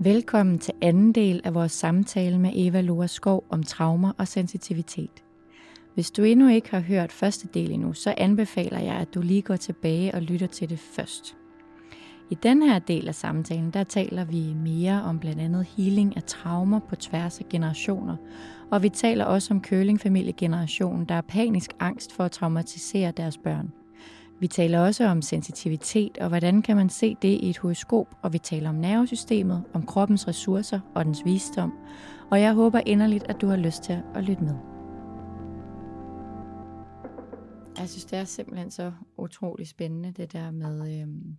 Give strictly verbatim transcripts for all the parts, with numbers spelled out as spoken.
Velkommen til anden del af vores samtale med Eva Lora Skov om traumer og sensitivitet. Hvis du endnu ikke har hørt første del endnu, så anbefaler jeg, at du lige går tilbage og lytter til det først. I den her del af samtalen, der taler vi mere om blandt andet healing af traumer på tværs af generationer, og vi taler også om curlingfamiliegenerationen, der er panisk angst for at traumatisere deres børn. Vi taler også om sensitivitet, og hvordan kan man se det i et horoskop, og vi taler om nervesystemet, om kroppens ressourcer og dens visdom, og jeg håber inderligt, at du har lyst til at lytte med. Jeg synes, det er simpelthen så utrolig spændende, det der med, øhm,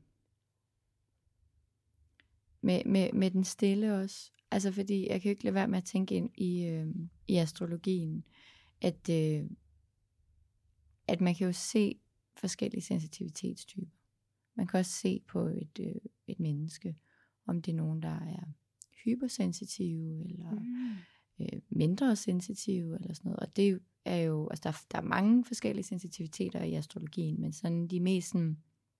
med, med, med den stille også. Altså fordi, jeg kan jo ikke lade være med at tænke ind i, øhm, i astrologien, at, øh, at man kan jo se forskellige sensitivitetstyper. Man kan også se på et, øh, et menneske, om det er nogen, der er hypersensitive, eller mm. øh, mindre sensitive, eller sådan noget. Og det er jo, altså der, der er mange forskellige sensitiviteter i astrologien, men sådan de mest sådan,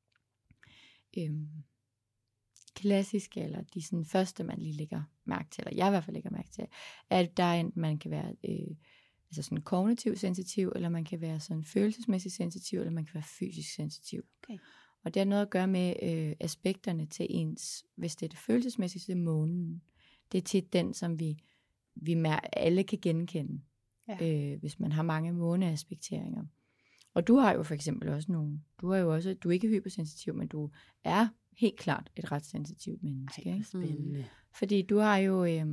øh, klassiske, eller de sådan første, man lige lægger mærke til, eller jeg i hvert fald lægger mærke til, er, at der er enten, man kan være øh, altså sådan kognitiv sensitiv, eller man kan være sådan følelsesmæssigt sensitiv, eller man kan være fysisk sensitiv. Okay. Og det har noget at gøre med øh, aspekterne til ens, hvis det er det følelsesmæssige, så er det månen. Det er tit den, som vi, vi mær- alle kan genkende, ja. øh, hvis man har mange måneaspekteringer. Og du har jo for eksempel også nogle, du har jo også, du er ikke hypersensitiv, men du er helt klart et ret sensitivt menneske. Ej, spændende. Mm. Fordi du har jo, øh,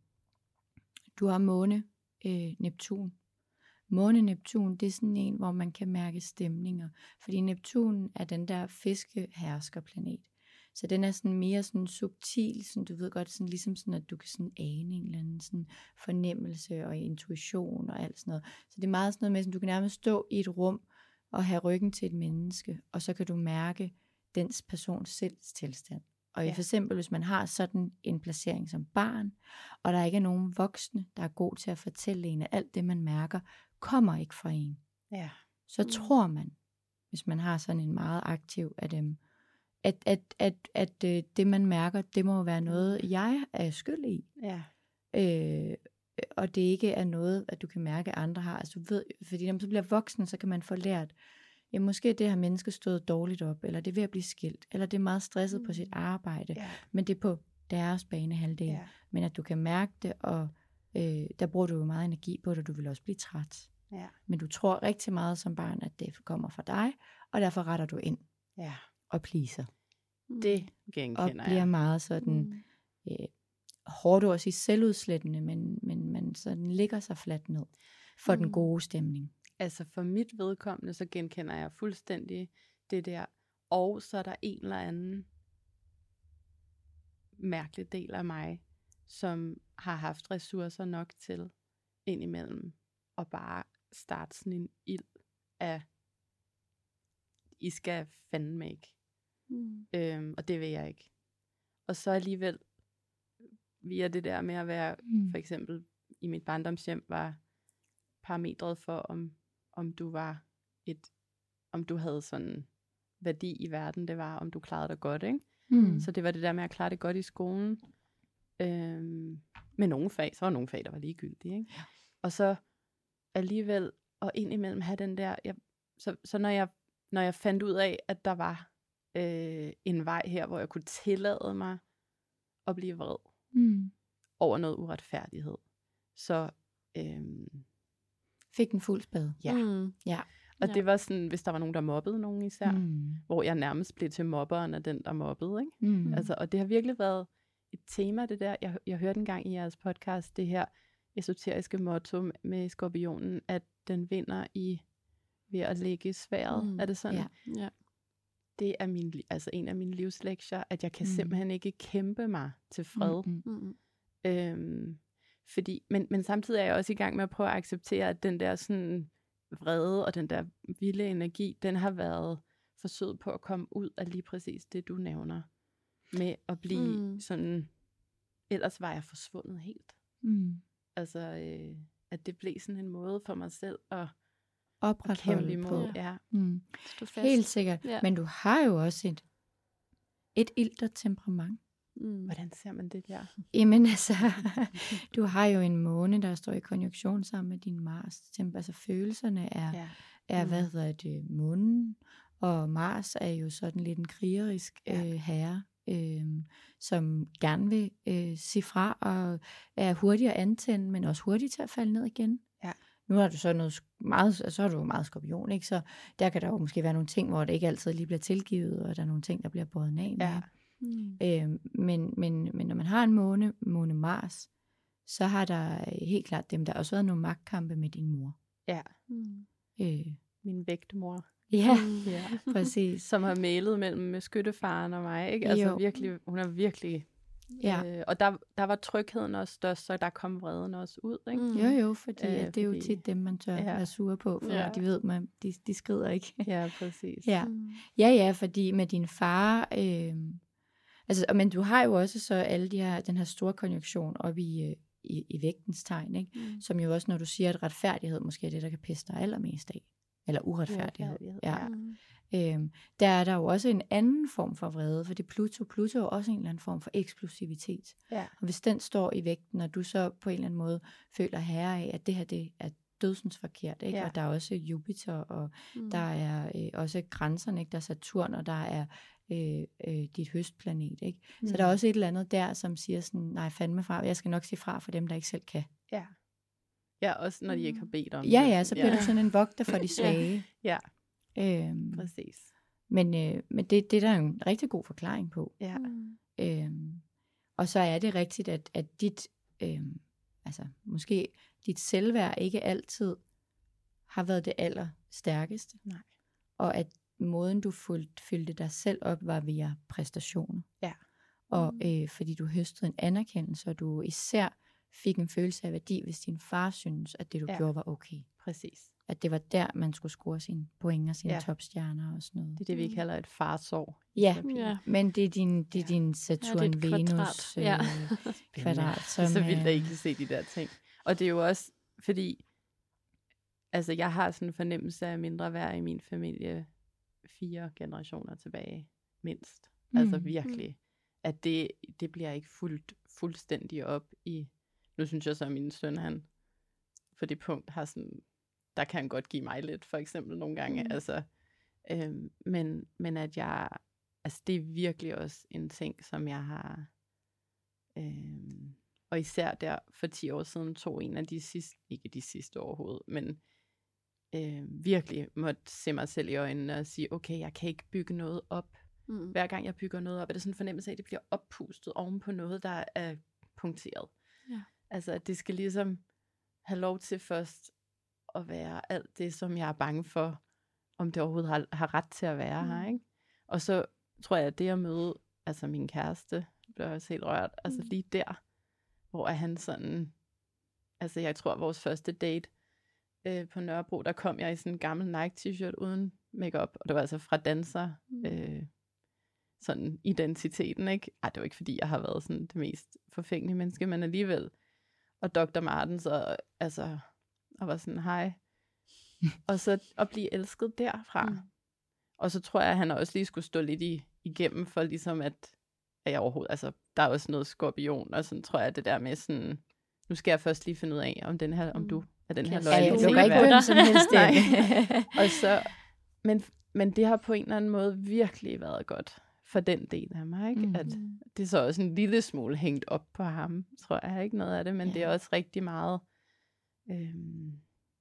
du har måne, Øh, Neptun. Måne Neptun, det er sådan en, hvor man kan mærke stemninger. Fordi Neptun er den der fiskeherskerplanet. Så den er sådan mere sådan subtil, sådan du ved godt, sådan ligesom sådan, at du kan sådan ane en eller anden sådan fornemmelse og intuition og alt sådan noget. Så det er meget sådan noget med, at du kan nærmest stå i et rum og have ryggen til et menneske, og så kan du mærke dens persons sindstilstand. Og ja. For eksempel, hvis man har sådan en placering som barn, og der ikke er nogen voksne, der er god til at fortælle en, at alt det, man mærker, kommer ikke fra en. Ja. Så mm. tror man, hvis man har sådan en meget aktiv af dem, at, at, at, at, at det, man mærker, det må være noget, jeg er skyld i. Ja. Øh, og det ikke er noget, at du kan mærke, at andre har. Altså, du ved, fordi når man så bliver voksen, så kan man få lært, ja, måske det her menneske stået dårligt op, eller det er ved at blive skilt, eller det er meget stresset mm. på sit arbejde, yeah. men det er på deres banehalvdel. Yeah. Men at du kan mærke det, og øh, der bruger du jo meget energi på det, og du vil også blive træt. Yeah. Men du tror rigtig meget som barn, at det kommer fra dig, og derfor retter du ind yeah. og pleaser. Mm. Det genkender jeg. Og bliver meget sådan, mm. øh, hårdt også i selvudslættende, men, men man sådan ligger sig fladt ned for mm. den gode stemning. Altså for mit vedkommende, så genkender jeg fuldstændig det der. Og så er der en eller anden mærkelig del af mig, som har haft ressourcer nok til indimellem at bare starte sådan en ild af, I skal fandme ikke. Mm. Øhm, og det vil jeg ikke. Og så alligevel, via det der med at være, mm. for eksempel i mit barndomshjem, var parametret for, om om du var et, om du havde sådan værdi i verden, det var, om du klarede dig godt, ikke? Mm. Så det var det der med at klare det godt i skolen. Øhm, med nogle fag, så var nogle fag, der var ligegyldige, ikke? Ja. Og så alligevel, og indimellem have den der, jeg, så, så når jeg, når jeg fandt ud af, at der var øh, en vej her, hvor jeg kunne tillade mig at blive vred mm. over noget uretfærdighed, så øhm, fik en fuld spade. Ja. Mm. ja. Og ja. Det var sådan, hvis der var nogen, der mobbede nogen især, mm. hvor jeg nærmest blev til mobberen af den, der mobbede, ikke? Mm. Altså, og det har virkelig været et tema, det der. Jeg, jeg hørte engang i jeres podcast, det her esoteriske motto med skorpionen, at den vinder i ved at lægge sværet. Mm. Er det sådan? Ja. ja. Det er min, altså en af mine livslektier, at jeg kan mm. simpelthen ikke kæmpe mig til fred. Mm. Mm. Øhm, Fordi, men, men samtidig er jeg også i gang med at prøve at acceptere, at den der sådan vrede og den der vilde energi, den har været forsøget på at komme ud af lige præcis det, du nævner. Med at blive mm. sådan, ellers var jeg forsvundet helt. Mm. Altså, øh, at det blev sådan en måde for mig selv at opretholde kæmpe imod. På. Ja. Mm. Helt sikkert. Ja. Men du har jo også et, et ilter temperament. Mm. Hvordan ser man det der? Jamen altså, du har jo en måne, der står i konjunktion sammen med din Mars. Altså følelserne er, Ja. er Mm. hvad hedder det, månen, og Mars er jo sådan lidt en krigerisk Ja. øh, herre, øh, som gerne vil øh, sige fra, og er hurtig at antænde, men også hurtig til at falde ned igen. Ja. Nu har du så noget sk- meget, så har du jo meget skorpion, ikke? Så der kan der jo måske være nogle ting, hvor det ikke altid lige bliver tilgivet, og der er nogle ting, der bliver båret af med. Ja. Mm. Øh, men, men, men når man har en måne, måne Mars, så har der helt klart dem, der også været nogle magtkampe med din mor. Ja. Mm. Øh, Min vægtemor. ja, Ja. præcis. Som har mailet mellem skyttefaren og mig, ikke? Altså Jo. virkelig, hun er virkelig... Ja. Øh, og der, der var trygheden også størst, så der kom vreden også ud, ikke? Mm. Jo jo, fordi Øh, at det er jo fordi- tit dem, man tør Ja. være sure på, for Ja. ja. de ved, man, de, de skrider ikke. Ja, præcis. Ja. Mm. Ja, ja, fordi med din far, øh, altså, men du har jo også så alle de her, den her store konjunktion op i, øh, i, i vægtens tegn, ikke? Mm. Som jo også, når du siger, at retfærdighed måske er det, der kan pisse dig allermest af, eller uretfærdighed. Uretfærdighed, Ja. ja. Mm. Øhm, der er der jo også en anden form for vrede, for det Pluto, Pluto er jo også en eller anden form for eksplosivitet. Ja. Og hvis den står i vægten, og du så på en eller anden måde føler herre af, at det her det er dødsens forkert, ikke? Ja. Og der er også Jupiter, og Mm. der er øh, også grænserne, ikke? Der er Saturn, og der er øh, øh, dit høstplanet, ikke? Mm. Så der er også et eller andet der, som siger sådan, nej, fandme fra, jeg skal nok sige fra for dem, der ikke selv kan. Ja. Ja, også når de ikke har bedt om Ja, det. ja, så bliver ja. du sådan en vogter for de svage. Ja, Øhm, præcis. men øh, men det, det er der jo en rigtig god forklaring på. Ja. Mm. Øhm, og så er det rigtigt, at, at dit, øhm, altså måske dit selvværd ikke altid har været det allerstærkeste. Nej. Og at måden, du fyldte, fyldte dig selv op, var via præstationer. Ja. Og Mm. øh, fordi du høstede en anerkendelse, og du især fik en følelse af værdi, hvis din far synes, at det du Ja. ja. gjorde var okay. Præcis. At det var der, man skulle score sine point og sine Ja. ja. topstjerner og sådan noget. Det er det, vi Mm. kalder et farsår. Ja, Ja. men det er din, det er Ja. din Ja, det Saturn, er et kvadrat. Venus Ja. øh, kvadrat. Som, Det er så vildt, øh, at I kan se de der ting. Og det er jo også, fordi altså, jeg har sådan en fornemmelse af mindre værd i min familie fire generationer tilbage, mindst. Mm. Altså Mm. virkelig. At det, det bliver ikke fuldt, fuldstændig op i... Nu synes jeg så, at min søn, han på det punkt har sådan... Der kan han godt give mig lidt, for eksempel nogle gange. Mm. Altså, øhm, men, men at jeg... Altså, det er virkelig også en ting, som jeg har... Øhm, og især der for ti år siden tog en af de sidste... Ikke de sidste overhovedet, men... Øh, virkelig måtte se mig selv i øjnene og sige, okay, jeg kan ikke bygge noget op. Mm. Hver gang jeg bygger noget op, er det sådan en fornemmelse af, at det bliver oppustet oven på noget, der er punkteret. Ja. Altså, at det skal ligesom have lov til først at være alt det, som jeg er bange for, om det overhovedet har, har ret til at være Mm. her, ikke? Og så tror jeg, at det at møde, altså min kæreste, blev også helt rørt, altså Mm. lige der, hvor er han sådan, altså jeg tror, vores første date, Øh, på Nørrebro, der kom jeg i sådan en gammel Nike-t-shirt uden makeup, og det var altså fra danser, Mm. øh, sådan identiteten, ikke? Ej, det var ikke fordi, jeg har været sådan det mest forfængelige menneske, men alligevel. Og doktor Martens, og, altså, og var sådan, hej. Og så at blive elsket derfra. Mm. Og så tror jeg, at han også lige skulle stå lidt i, igennem, for ligesom at, at jeg overhovedet, altså, der er også noget skorpion, og sådan tror jeg, det der med sådan, nu skal jeg først lige finde ud af, om den her, om Mm. du er den her Kan Ja, jeg jeg loyalitet lukker ikke værd. hvem som helst Nej. ind. Og så, men, men det har på en eller anden måde virkelig været godt for den del af mig, ikke? Mm. At det er så også en lille smule hængt op på ham, tror jeg, ikke noget af det, men Ja. det er også rigtig meget øhm,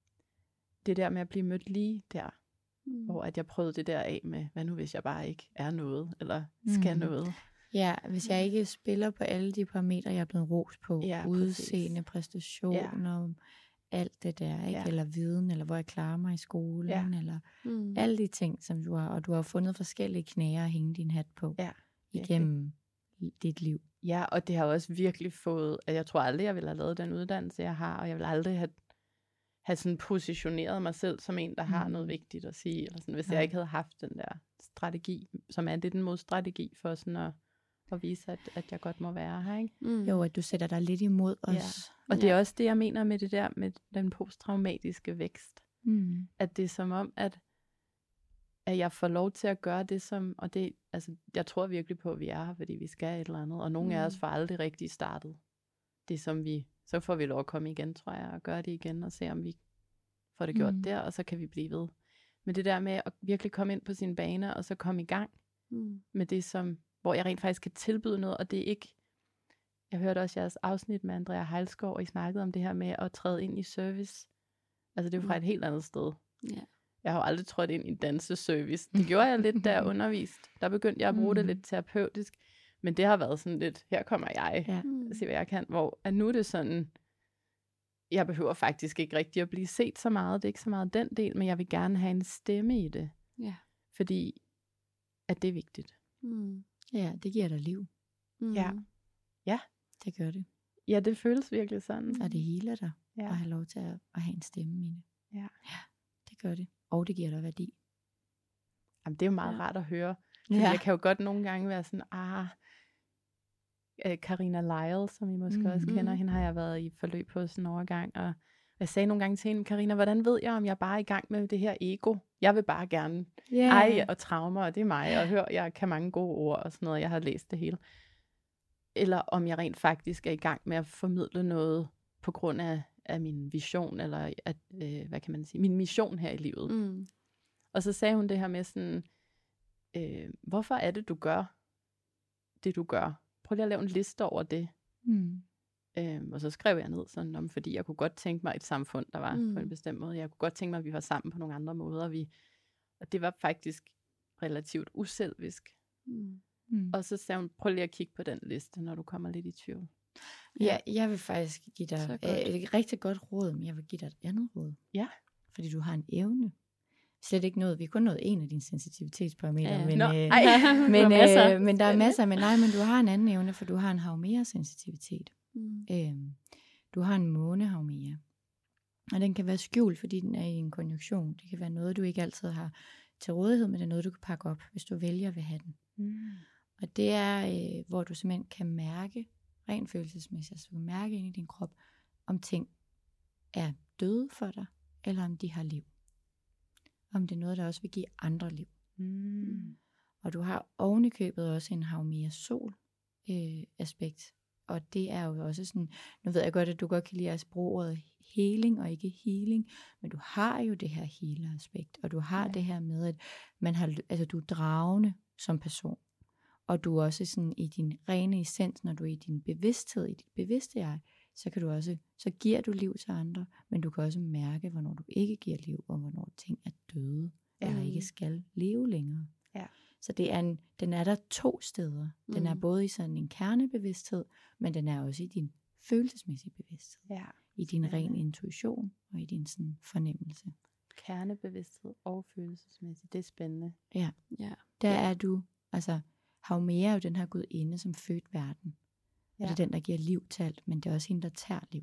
det der med at blive mødt lige der, Mm. hvor at jeg prøvede det der af med, hvad nu hvis jeg bare ikke er noget, eller skal Mm. noget. Ja, hvis jeg ikke spiller på alle de parametre, jeg er blevet rost på, Ja, udseende, præstationer, alt det der, ikke? Ja. Eller viden, eller hvor jeg klarer mig i skolen, Ja. eller Mm. alle de ting, som du har, og du har fundet forskellige knæer at hænge din hat på Ja, igennem dit liv. Ja, og det har også virkelig fået, at jeg tror aldrig, jeg ville have lavet den uddannelse, jeg har, og jeg vil aldrig have, have sådan positioneret mig selv som en, der har Mm. noget vigtigt at sige, eller sådan, hvis Nej. jeg ikke havde haft den der strategi, som er lidt en modstrategi for sådan at, at vise, at, at jeg godt må være her, ikke? Mm. Jo, at du sætter dig lidt imod os. Ja. Og det er også det, jeg mener med det der, med den posttraumatiske vækst, Mm. at det er som om, at at jeg får lov til at gøre det, som, og det, altså, jeg tror virkelig på, at vi er her, fordi vi skal et eller andet, og nogle mm. af os får aldrig rigtig startet det, som vi, så får vi lov at komme igen, tror jeg, og gøre det igen, og se, om vi får det gjort mm. der, og så kan vi blive ved. Men det der med at virkelig komme ind på sine baner, og så komme i gang mm. med det, som, hvor jeg rent faktisk kan tilbyde noget, og det er ikke, jeg hørte også jeres afsnit med Andrea Heilskov, og I snakkede om det her med at træde ind i service. Altså det er jo fra et helt andet sted. Ja. Jeg har jo aldrig trådt ind i danseservice. Det gjorde jeg lidt, da jeg underviste. Der begyndte jeg at bruge det lidt terapeutisk. Men det har været sådan lidt, her kommer jeg, ja. se hvad jeg kan. Hvor at nu er det sådan, jeg behøver faktisk ikke rigtig at blive set så meget. Det er ikke så meget den del, men jeg vil gerne have en stemme i det. Ja. Fordi at det er vigtigt. Mm. Ja, det giver dig liv. Mm. Ja. Ja. Det gør det. Ja, det føles virkelig sådan. Og det healer dig ja. at have lov til at, at have en stemme i det. Ja. Ja, det gør det. Og det giver dig værdi. Jamen, det er jo meget ja. rart at høre. Ja. Jeg kan jo godt nogle gange være sådan, ah, Karina Lyle, som I måske mm. også kender, hende har jeg været i forløb på sådan en overgang, og jeg sagde nogle gange til hende, Karina, hvordan ved jeg, om jeg bare er i gang med det her ego? Jeg vil bare gerne yeah. ej og traumer, og det er mig, og hør, jeg kan mange gode ord og sådan noget, jeg har læst det hele. Eller om jeg rent faktisk er i gang med at formidle noget på grund af, af min vision, eller at, øh, hvad kan man sige, min mission her i livet. Mm. Og så sagde hun det her med sådan, øh, hvorfor er det, du gør det, du gør? Prøv lige at lave en liste over det. Mm. Øhm, og så skrev jeg ned, sådan, om, fordi jeg kunne godt tænke mig et samfund, der var mm. på en bestemt måde. Jeg kunne godt tænke mig, at vi var sammen på nogle andre måder. Vi, og det var faktisk relativt uselvisk. Mm. Mm. Og så sagde hun, prøv lige at kigge på den liste, når du kommer lidt i tvivl. Ja, jeg vil faktisk give dig et rigtig godt råd, men jeg vil give dig et andet råd. Ja. Fordi du har en evne. Slet ikke noget, vi har kun nået en af dine sensitivitetsparametre, ja. men, Nå, øh, men, øh, men der er masser, men nej, men du har en anden evne, for du har en Haumea-sensitivitet. Mm. Øhm, du har en måne-Haumea, og den kan være skjult, fordi den er i en konjunktion. Det kan være noget, du ikke altid har til rådighed, men det er noget, du kan pakke op, hvis du vælger at have den. Mm. Og det er, øh, hvor du simpelthen kan mærke, rent følelsesmæssigt, altså du kan mærke ind i din krop, om ting er døde for dig, eller om de har liv. Om det er noget, der også vil give andre liv. Mm. Og du har ovenikøbet også en Haumea-sol øh, aspekt. Og det er jo også sådan, nu ved jeg godt, at du godt kan lide at bruge ordet healing og ikke healing, men du har jo det her healer-aspekt, og du har ja. det her med, at man har, altså, du er dragende som person. Og du er også sådan i din rene essens, når du er i din bevidsthed, i dit bevidste jeg, så kan du også, så giver du liv til andre, men du kan også mærke, hvornår du ikke giver liv, og hvornår ting er døde, ja. eller ikke skal leve længere. Ja. Så det er en, den er der to steder. Den mm. er både i sådan en kernebevidsthed, men den er også i din følelsesmæssige bevidsthed. Ja. I din ja. ren intuition, og i din sådan fornemmelse. Kernebevidsthed og følelsesmæssigt, det er spændende. Ja, ja. der ja. er du, altså Haumea er jo den her gudinde, som fødte verden. Ja. Og det er den, der giver liv til alt, men det er også hende, der tager liv.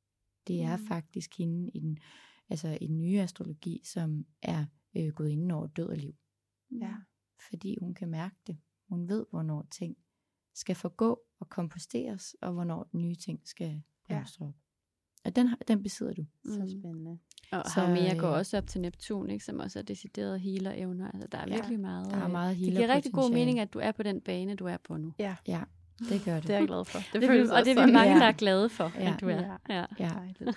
Det er mm. faktisk hende i den, altså i den nye astrologi, som er øh, gået inden over død og liv. Ja. Fordi hun kan mærke det. Hun ved, hvornår ting skal forgå og komposteres, og hvornår nye ting skal blomstre op. Og den, den besidder du. Mm. Så spændende. Og Haumea går også op til Neptun, ikke, som også er decideret healer-evner. Altså, der er ja, virkelig meget. Der er meget det giver rigtig god mening, at du er på den bane, du er på nu. Ja, ja det gør det. Det er jeg glad for. Det, det føles og det er vi mange, der er glade for, ja. at du er. Ja, ja. ja.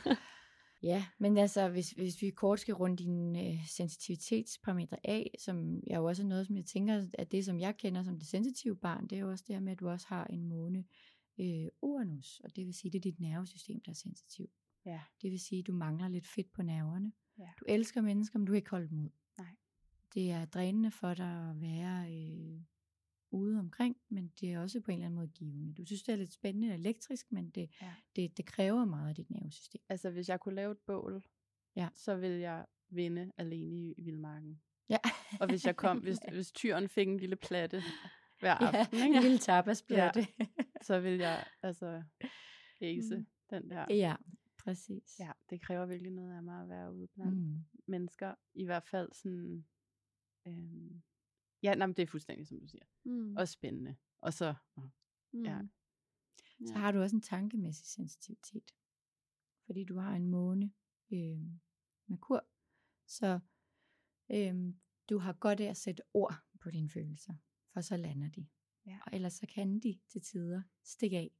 Ja, men altså, hvis, hvis vi kort skal runde dine øh, sensitivitetsparametre af, som jeg jo også er noget, som jeg tænker, at det, som jeg kender som det sensitive barn, det er jo også det her med, at du også har en måne øh, Uranus, og det vil sige, det er dit nervesystem, der er sensitiv. Ja. Det vil sige, at du mangler lidt fedt på nerverne. Ja. Du elsker mennesker, men du kan ikke holde dem ud. Nej. Det er drænende for dig at være øh, ude omkring, men det er også på en eller anden måde givende. Du synes, det er lidt spændende og elektrisk, men det, ja. det, det kræver meget af dit nervesystem. Altså, hvis jeg kunne lave et bål, ja. så ville jeg vinde alene i, i vildmarken. Ja. Og hvis jeg kom, hvis, hvis tyren fik en lille platte hver ja, aften, ikke? en lille tapasplatte, ja. så vil jeg altså æse mm. den der. Ja, præcis. Ja, det kræver virkelig noget af mig at være ude blandt mm. mennesker. I hvert fald sådan, øhm, ja, nej, men det er fuldstændig som du siger. Mm. Og spændende. Og så, mm. ja. Så har du også en tankemæssig sensitivitet. Fordi du har en måne, øh, Merkur. Så øh, du har godt af at sætte ord på dine følelser, for så lander de. Ja. Og ellers så kan de til tider stikke af.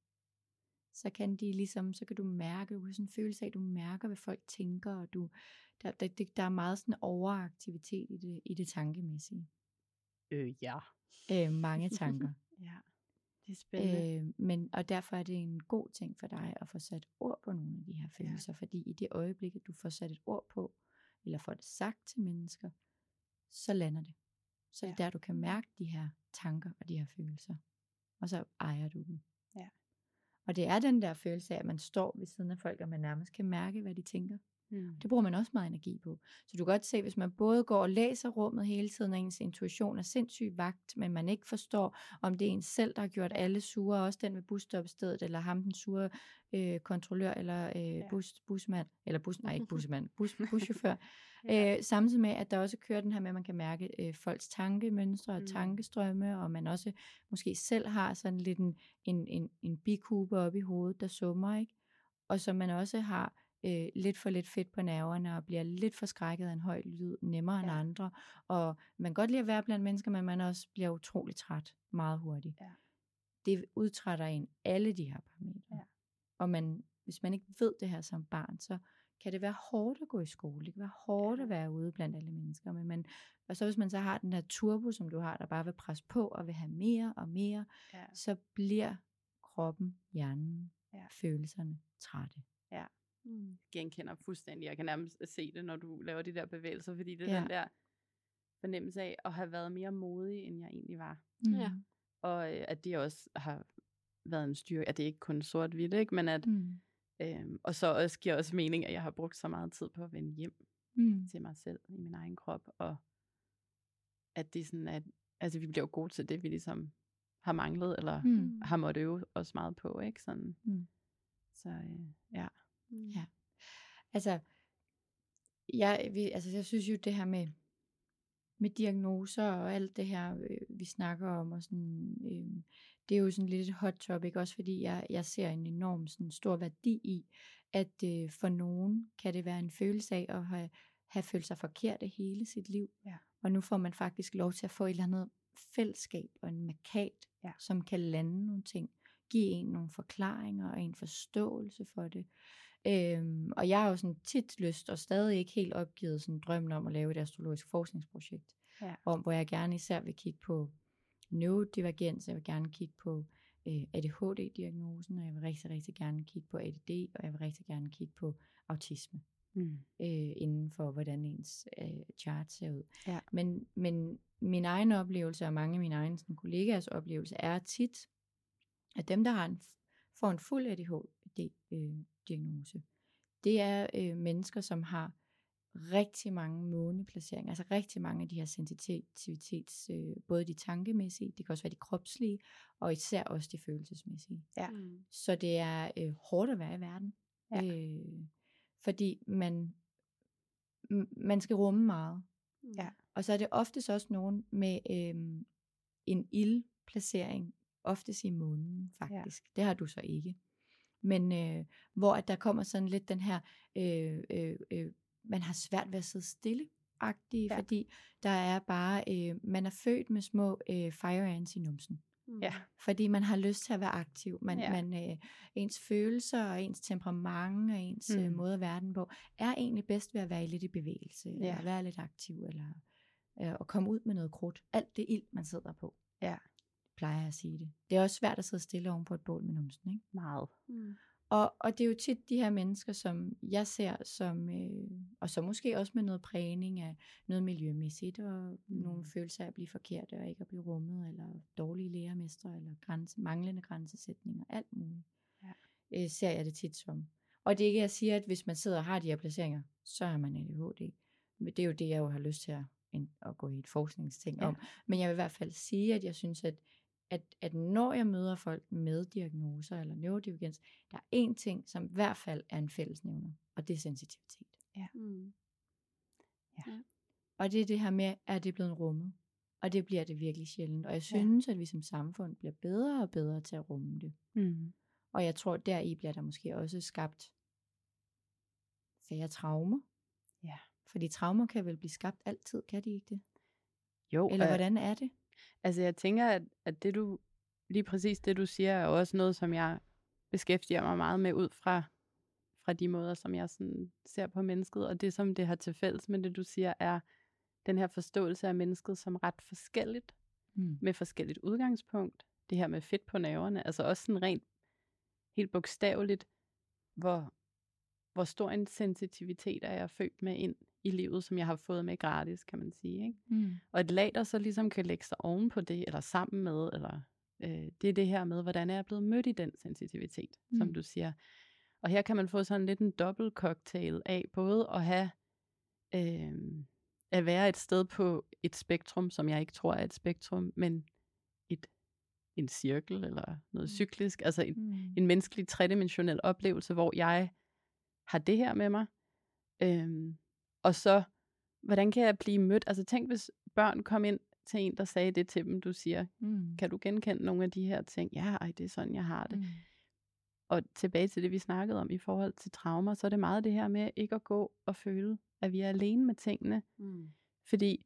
Så kan de ligesom, så kan du mærke, du kan sådan en følelse af, at du mærker, hvad folk tænker, og du, der, der, der er meget sådan overaktivitet i det, i det tankemæssige. Øh, ja. Øh, mange tanker. Ja, det er spændende. Øh, men, og derfor er det en god ting for dig at få sat ord på nogle af de her følelser, ja. Fordi i det øjeblik, at du får sat et ord på, eller får det sagt til mennesker, så lander det. Så det er Ja. der, du kan mærke de her tanker og de her følelser. Og så ejer du dem. Ja. Og det er den der følelse af, at man står ved siden af folk, og man nærmest kan mærke, hvad de tænker. Mm. Det bruger man også meget energi på. Så du kan godt se, hvis man både går og læser rummet hele tiden, og ens intuition er sindssygt vagt, men man ikke forstår, om det er en selv, der har gjort alle sure, også den ved busstopstedet, eller ham den sure øh, kontrollør, eller øh, Ja. bus, busmand, eller bus, nej ikke busmand, bus, buschauffør. Ja. øh, samtidig med, at der også kører den her med, at man kan mærke øh, folks tankemønstre og Mm. tankestrømme, og man også måske selv har sådan lidt en, en, en, en bikube oppe i hovedet, der summer, ikke? Og så man også har øh, lidt for lidt fedt på nerverne, og bliver lidt forskrækket af en høj lyd, nemmere end Ja. andre. Og man kan godt lide at være blandt mennesker, men man også bliver utrolig træt meget hurtigt. Ja. Det udtrætter en alle de her parametre. Ja. Og man, hvis man ikke ved det her som barn, så kan det være hårdt at gå i skole. Det kan være hårdt Ja. at være ude blandt alle mennesker. Men man, og så hvis man så har den der turbo, som du har, der bare vil presse på og vil have mere og mere, Ja. så bliver kroppen, hjernen, Ja. følelserne trætte. Ja. Mm. Genkender fuldstændig. Jeg kan nærmest se det, når du laver de der bevægelser, fordi det er Ja. den der fornemmelse af at have været mere modig, end jeg egentlig var. Mm. Ja. Og øh, at det også har været en styrke, at det ikke kun sort-hvidt, ikke? Men at, Mm. øhm, og så også, giver også mening, at jeg har brugt så meget tid på at vende hjem Mm. til mig selv i min egen krop, og at det er sådan, at altså, vi bliver jo gode til det, vi ligesom har manglet, eller Mm. har måttet øve os meget på, ikke? Sådan. Mm. Så øh, ja. Mm. Ja. Altså, jeg, vi, altså, jeg synes jo, det her med, med diagnoser og alt det her, øh, vi snakker om, og sådan, øh, det er jo sådan lidt et hot topic, også fordi jeg, jeg ser en enorm sådan, stor værdi i, at øh, for nogen kan det være en følelse af at have, have følt sig forkert hele sit liv. Ja. Og nu får man faktisk lov til at få et eller andet fællesskab og en markat, Ja. som kan lande nogle ting, give en nogle forklaringer og en forståelse for det. Øhm, og jeg har jo sådan tit lyst, og stadig ikke helt opgivet sådan drømmen om at lave et astrologisk forskningsprojekt, Ja. om, hvor jeg gerne især vil kigge på neurodivergens, jeg vil gerne kigge på øh, A D H D-diagnosen, og jeg vil rigtig, rigtig gerne kigge på A D D, og jeg vil rigtig gerne kigge på autisme, Mm. øh, inden for hvordan ens øh, chart ser ud. Ja. Men, men min egen oplevelse, og mange af mine egne sådan, kollegaers oplevelse, er tit, at dem, der har en, får en fuld A D H D-diagnose, øh, det er øh, mennesker, som har rigtig mange måneplaceringer, altså rigtig mange af de her sensitivitets, øh, både de tankemæssige, det kan også være de kropslige, og især også de følelsesmæssige. Ja. Mm. Så det er øh, hårdt at være i verden, Ja. øh, fordi man, m- man skal rumme meget. Ja. Og så er det oftest også nogen med øh, en ildplacering, oftest i månen faktisk. Ja. Det har du så ikke. Men øh, hvor at der kommer sådan lidt den her, øh, øh, øh, man har svært ved at sidde stille, agtige, Ja. fordi der er bare, øh, man er født med små øh, fire ants i numsen. Mm. Ja. Fordi man har lyst til at være aktiv. Man, Ja. man, øh, ens følelser og ens temperament og ens mm. øh, Mm. måde at være den på, er egentlig bedst ved at være lidt i bevægelse, Ja. eller være lidt aktiv, eller øh, at komme ud med noget krudt. Alt det ild, man sidder på. Ja. Plejer jeg at sige det. Det er også svært at sidde stille oven på et bål med numsen, ikke? Meget. Mm. Og, og det er jo tit de her mennesker, som jeg ser som, øh, og så måske også med noget prægning af noget miljømæssigt, og mm. nogle følelser af at blive forkerte, og ikke at blive rummet, eller dårlige lærermestre, eller grænse, manglende grænsesætninger, alt muligt. Ja. Øh, ser jeg det tit som. Og det er ikke, at jeg siger, at hvis man sidder og har de her placeringer, så er man A D H D. Men det er jo det, jeg jo har lyst til at, at gå i et forskningsting Ja. om. Men jeg vil i hvert fald sige, at jeg synes, at At, at når jeg møder folk med diagnoser eller neurodivergens, der er én ting, som i hvert fald er en fællesnævner, og det er sensitivitet. Mm. Og det er det her med, at det er blevet rummet, og det bliver det virkelig sjældent. Og jeg synes, ja. at vi som samfund bliver bedre og bedre til at rumme det. Mm. Og jeg tror, deri bliver der måske også skabt færre traumer. Ja. Fordi traumer kan vel blive skabt altid, kan de ikke det? Jo, Eller øh, hvordan er det? altså jeg tænker, at, at det du, lige præcis det du siger, er også noget, som jeg beskæftiger mig meget med ud fra, fra de måder, som jeg sådan ser på mennesket. Og det, som det har til fælles med det, du siger, er den her forståelse af mennesket som ret forskelligt, Mm. med forskelligt udgangspunkt. Det her med fedt på nerverne, altså også sådan rent, helt bogstaveligt, hvor, hvor stor en sensitivitet er jeg født med ind i livet, som jeg har fået med gratis, kan man sige. Ikke? Mm. Og et lag, der så ligesom kan lægge sig oven på det, eller sammen med, eller øh, det er det her med, hvordan er jeg blevet mødt i den sensitivitet, mm. som du siger. Og her kan man få sådan lidt en dobbelt cocktail af både at have, øh, at være et sted på et spektrum, som jeg ikke tror er et spektrum, men et, en cirkel, eller noget cyklisk, altså en, mm. en menneskelig tredimensionel oplevelse, hvor jeg har det her med mig, øh, og så hvordan kan jeg blive mødt? Altså tænk, hvis børn kom ind til en, der sagde det til dem, du siger, mm. kan du genkende nogle af de her ting? Ja, ej, det er sådan, jeg har det. Mm. Og tilbage til det, vi snakkede om i forhold til traumer, så er det meget det her med ikke at gå og føle, at vi er alene med tingene. Mm. Fordi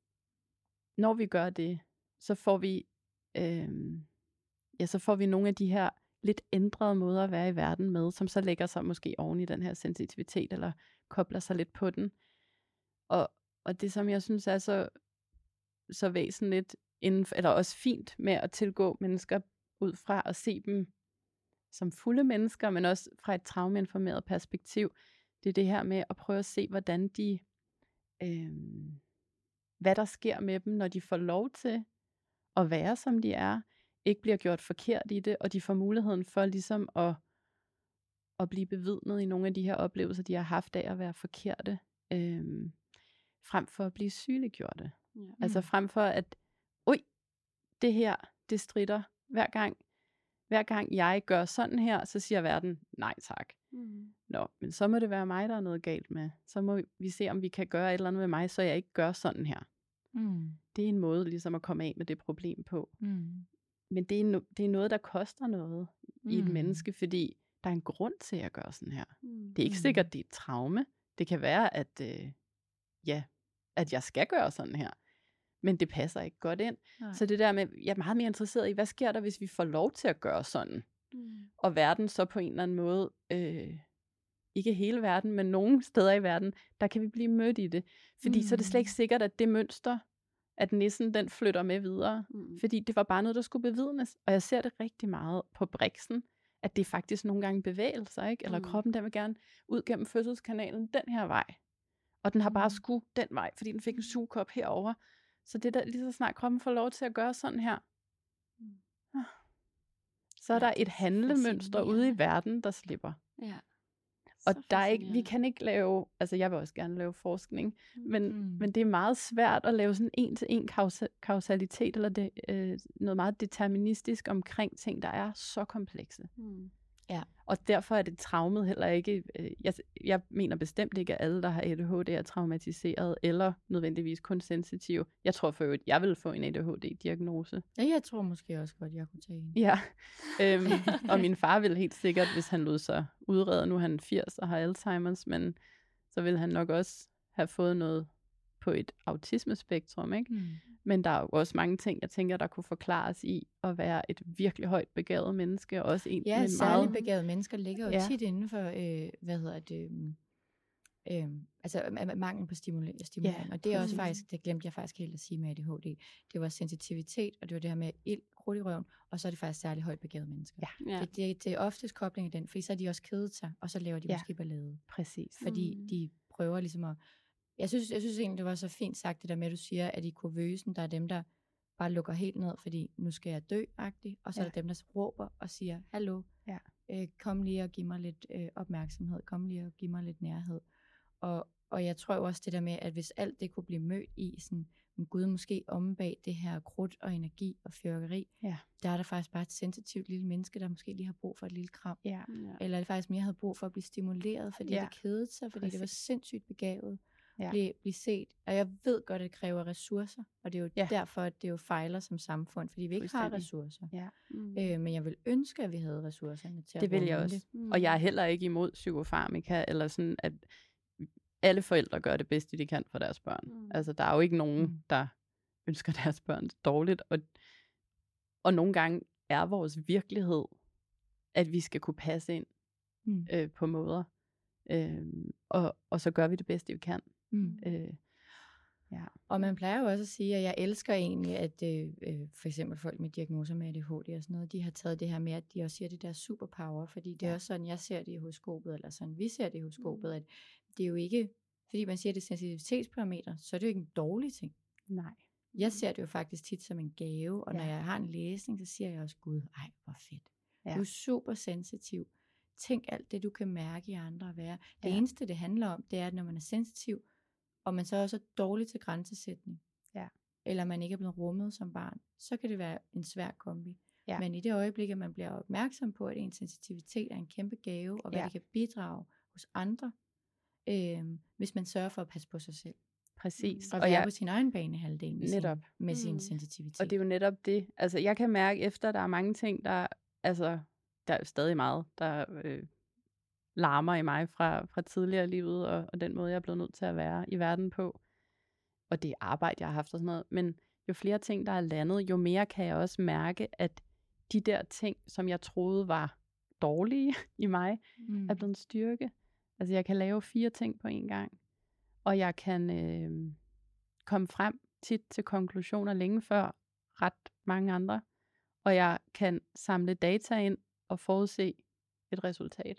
når vi gør det, så får vi, øh, ja, så får vi nogle af de her lidt ændrede måder at være i verden med, som så lægger sig måske oven i den her sensitivitet, eller kobler sig lidt på den. Og, og det, som jeg synes er så, så væsentligt, inden for, eller også fint med at tilgå mennesker ud fra at se dem som fulde mennesker, men også fra et traumeinformeret perspektiv, det er det her med at prøve at se, hvordan de, øh, hvad der sker med dem, når de får lov til at være, som de er, ikke bliver gjort forkert i det, og de får muligheden for ligesom at, at blive bevidnet i nogle af de her oplevelser, de har haft af at være forkerte. Øh, frem for at blive sygeliggjorte. Ja. Altså frem for at, oj, det her, det stritter hver gang. Hver gang jeg gør sådan her, så siger verden, nej tak. Mm. Nå, men så må det være mig, der er noget galt med. Så må vi se, om vi kan gøre et eller andet med mig, så jeg ikke gør sådan her. Mm. Det er en måde ligesom at komme af med det problem på. Mm. Men det er, no- det er noget, der koster noget mm. i et menneske, fordi der er en grund til at gøre sådan her. Mm. Det er ikke sikkert, det er et traume. Det kan være, at øh, ja, at jeg skal gøre sådan her. Men det passer ikke godt ind. Nej. Så det der med, jeg er meget mere interesseret i, hvad sker der, hvis vi får lov til at gøre sådan? Mm. Og verden så på en eller anden måde, øh, ikke hele verden, men nogle steder i verden, der kan vi blive mødt i det. Fordi mm. så er det slet ikke sikkert, at det mønster, at nissen den flytter med videre. Mm. Fordi det var bare noget, der skulle bevidnes. Og jeg ser det rigtig meget på Brixen, at det faktisk nogle gange bevægelser, ikke? Eller mm. kroppen, den vil gerne ud gennem fødselskanalen den her vej. Og den har bare sku den vej, fordi den fik en sugekop herover. Så det der, lige så snart kroppen får lov til at gøre sådan her, så er ja, der et handlemønster ude i verden, der slipper. Ja. Og der er ikke, vi kan ikke lave, altså jeg vil også gerne lave forskning, men, mm. men det er meget svært at lave sådan en til en kausalitet, eller det, øh, noget meget deterministisk omkring ting, der er så komplekse. Mm. Ja. Og derfor er det traumet heller ikke, øh, jeg, jeg mener bestemt ikke, at alle, der har A D H D, er traumatiseret, eller nødvendigvis kun sensitive. Jeg tror for øvrigt, jeg ville få en A D H D-diagnose. Ja, jeg tror måske også godt, jeg kunne tage en. Ja, øhm, og min far ville helt sikkert, hvis han lod sig udrede, nu er han firs og har Alzheimer's, men så ville han nok også have fået noget på et autismespektrum, ikke? Mm. Men der er jo også mange ting, jeg tænker, der kunne forklares i at være et virkelig højt begavet menneske, og også en ja, med særligt meget... begavede mennesker ligger jo ja. tit inden for, øh, hvad hedder det, øh, altså mangel på stimulering, stimulering. Ja, og det er også faktisk, det glemte jeg faktisk helt at sige med A D H D, det var sensitivitet, og det var det her med ild, krudt i røven, og så er det faktisk særligt højt begavede mennesker. Ja. Ja. Det, det, det er oftest kobling i den, fordi så er de også kedet sig, og så laver de ja. måske ballade. Præcis. Fordi mm. de prøver ligesom at Jeg synes, jeg synes egentlig, det var så fint sagt, det der med, at du siger, at i kurvøsen, der er dem, der bare lukker helt ned, fordi nu skal jeg dø-agtigt, og så ja. er der dem, der råber og siger, hallo, ja. øh, kom lige og giv mig lidt øh, opmærksomhed, kom lige og giv mig lidt nærhed. Og, og jeg tror også det der med, at hvis alt det kunne blive mødt i sådan, en Gud måske omme bag det her krudt og energi og fyrkeri, ja. der er der faktisk bare et sensitivt lille menneske, der måske lige har brug for et lille kram. Ja. Eller det faktisk mere havde brug for at blive stimuleret, fordi ja. det kedede sig, fordi Præcis. det var sindssygt begavet. Ja. Blive, blive set. Og jeg ved godt, at det kræver ressourcer, og det er jo ja. derfor, at det jo fejler som samfund, fordi vi ikke har ressourcer. Ja. Mm. Øh, men jeg vil ønske, at vi havde ressourcerne til det at vil jeg også. Det. Mm. Og jeg er heller ikke imod psykofarmika, eller sådan, at alle forældre gør det bedste, de kan for deres børn. Mm. Altså, der er jo ikke nogen, mm. der ønsker deres børn dårligt, og, og nogle gange er vores virkelighed, at vi skal kunne passe ind Mm. øh, på måder, øh, og, og så gør vi det bedste, vi kan. Mm. Øh, ja. Og man plejer jo også at sige, at jeg elsker egentlig, at øh, øh, for eksempel folk med diagnoser med A D H D og sådan noget, de har taget det her med, at de også siger, at det der superpower, fordi det ja. er også sådan, jeg ser det i horoskopet, eller sådan vi ser det i horoskopet, mm. at det er jo ikke, fordi man siger, at det er sensitivitetsparameter, så er det jo ikke en dårlig ting. Nej. Jeg ser det jo faktisk tit som en gave, og ja. når jeg har en læsning, så siger jeg også, Gud, ej, hvor fedt. Ja. Du er super sensitiv. Tænk alt det, du kan mærke i andre at være. Det ja. eneste, det handler om, det er, at når man er sensitiv, og man så også er dårlig til grænsesætning, ja. eller man ikke er blevet rummet som barn, så kan det være en svær kombi. Ja. Men i det øjeblik, at man bliver opmærksom på, at ens sensitivitet er en kæmpe gave, og hvad ja. det kan bidrage hos andre, øh, hvis man sørger for at passe på sig selv. Præcis. Og være jeg, på sin egen banehalvdel med, netop. Sin, med mm. sin sensitivitet. Og det er jo netop det. Altså, jeg kan mærke efter, der er mange ting, der, altså, der er jo stadig meget, der øh, larmer i mig fra, fra tidligere i livet, og, og den måde, jeg er blevet nødt til at være i verden på. Og det arbejde, jeg har haft og sådan noget. Men jo flere ting, der er landet, jo mere kan jeg også mærke, at de der ting, som jeg troede var dårlige i mig, mm. er blevet en styrke. Altså, jeg kan lave fire ting på en gang. Og jeg kan øh, komme frem tit til konklusioner længe før ret mange andre. Og jeg kan samle data ind og forudse et resultat.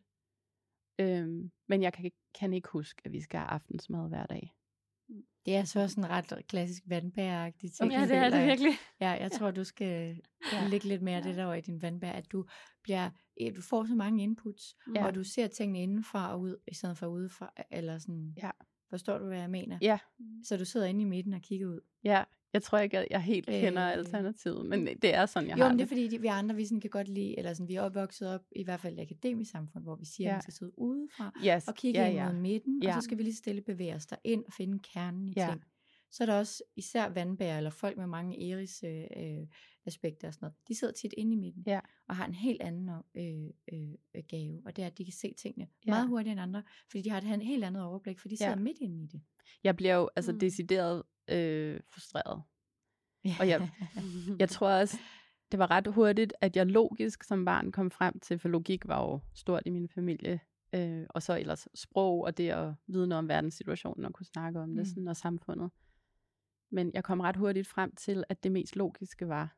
Øhm, men jeg kan, kan ikke huske, at vi skal have aftensmad hver dag. Det er så også en ret klassisk vandbæragtig ting. Ja, det er det virkelig. Ja, jeg tror, du skal ja. lægge lidt mere af det der over i din vandbær, at du bliver, du får så mange inputs, ja. og du ser tingene indenfra og ud, i stedet for udefra, eller sådan. Ja. Forstår du, hvad jeg mener? Ja. Så du sidder inde i midten og kigger ud. Ja, jeg tror ikke, at jeg helt kender øh, alternativet, men det er sådan, jeg jo, har men det er fordi, de, vi andre, vi sådan kan godt lide, eller sådan, vi er opvokset op, i hvert fald i akademisk samfund, hvor vi siger, ja. at man skal sidde udefra, yes. og kigge ja, ind ja. mod midten, ja. og så skal vi lige stille bevæge os derind og finde kernen i ja. ting. Så er der også især vandbærer, eller folk med mange eris øh, øh, aspekter og sådan noget, de sidder tit inde i midten, ja. og har en helt anden øh, øh, gave, og det er, at de kan se tingene ja. meget hurtigere end andre, fordi de har et helt andet overblik, for de sidder ja. midt inde i det. Jeg bliver jo altså mm. decideret øh, frustreret. Og jeg, jeg tror også, det var ret hurtigt, at jeg logisk som barn kom frem til, for logik var jo stort i min familie, øh, og så ellers sprog, og det at vide noget om verdenssituationen, og kunne snakke om mm. det, sådan, og samfundet. Men jeg kom ret hurtigt frem til, at det mest logiske var,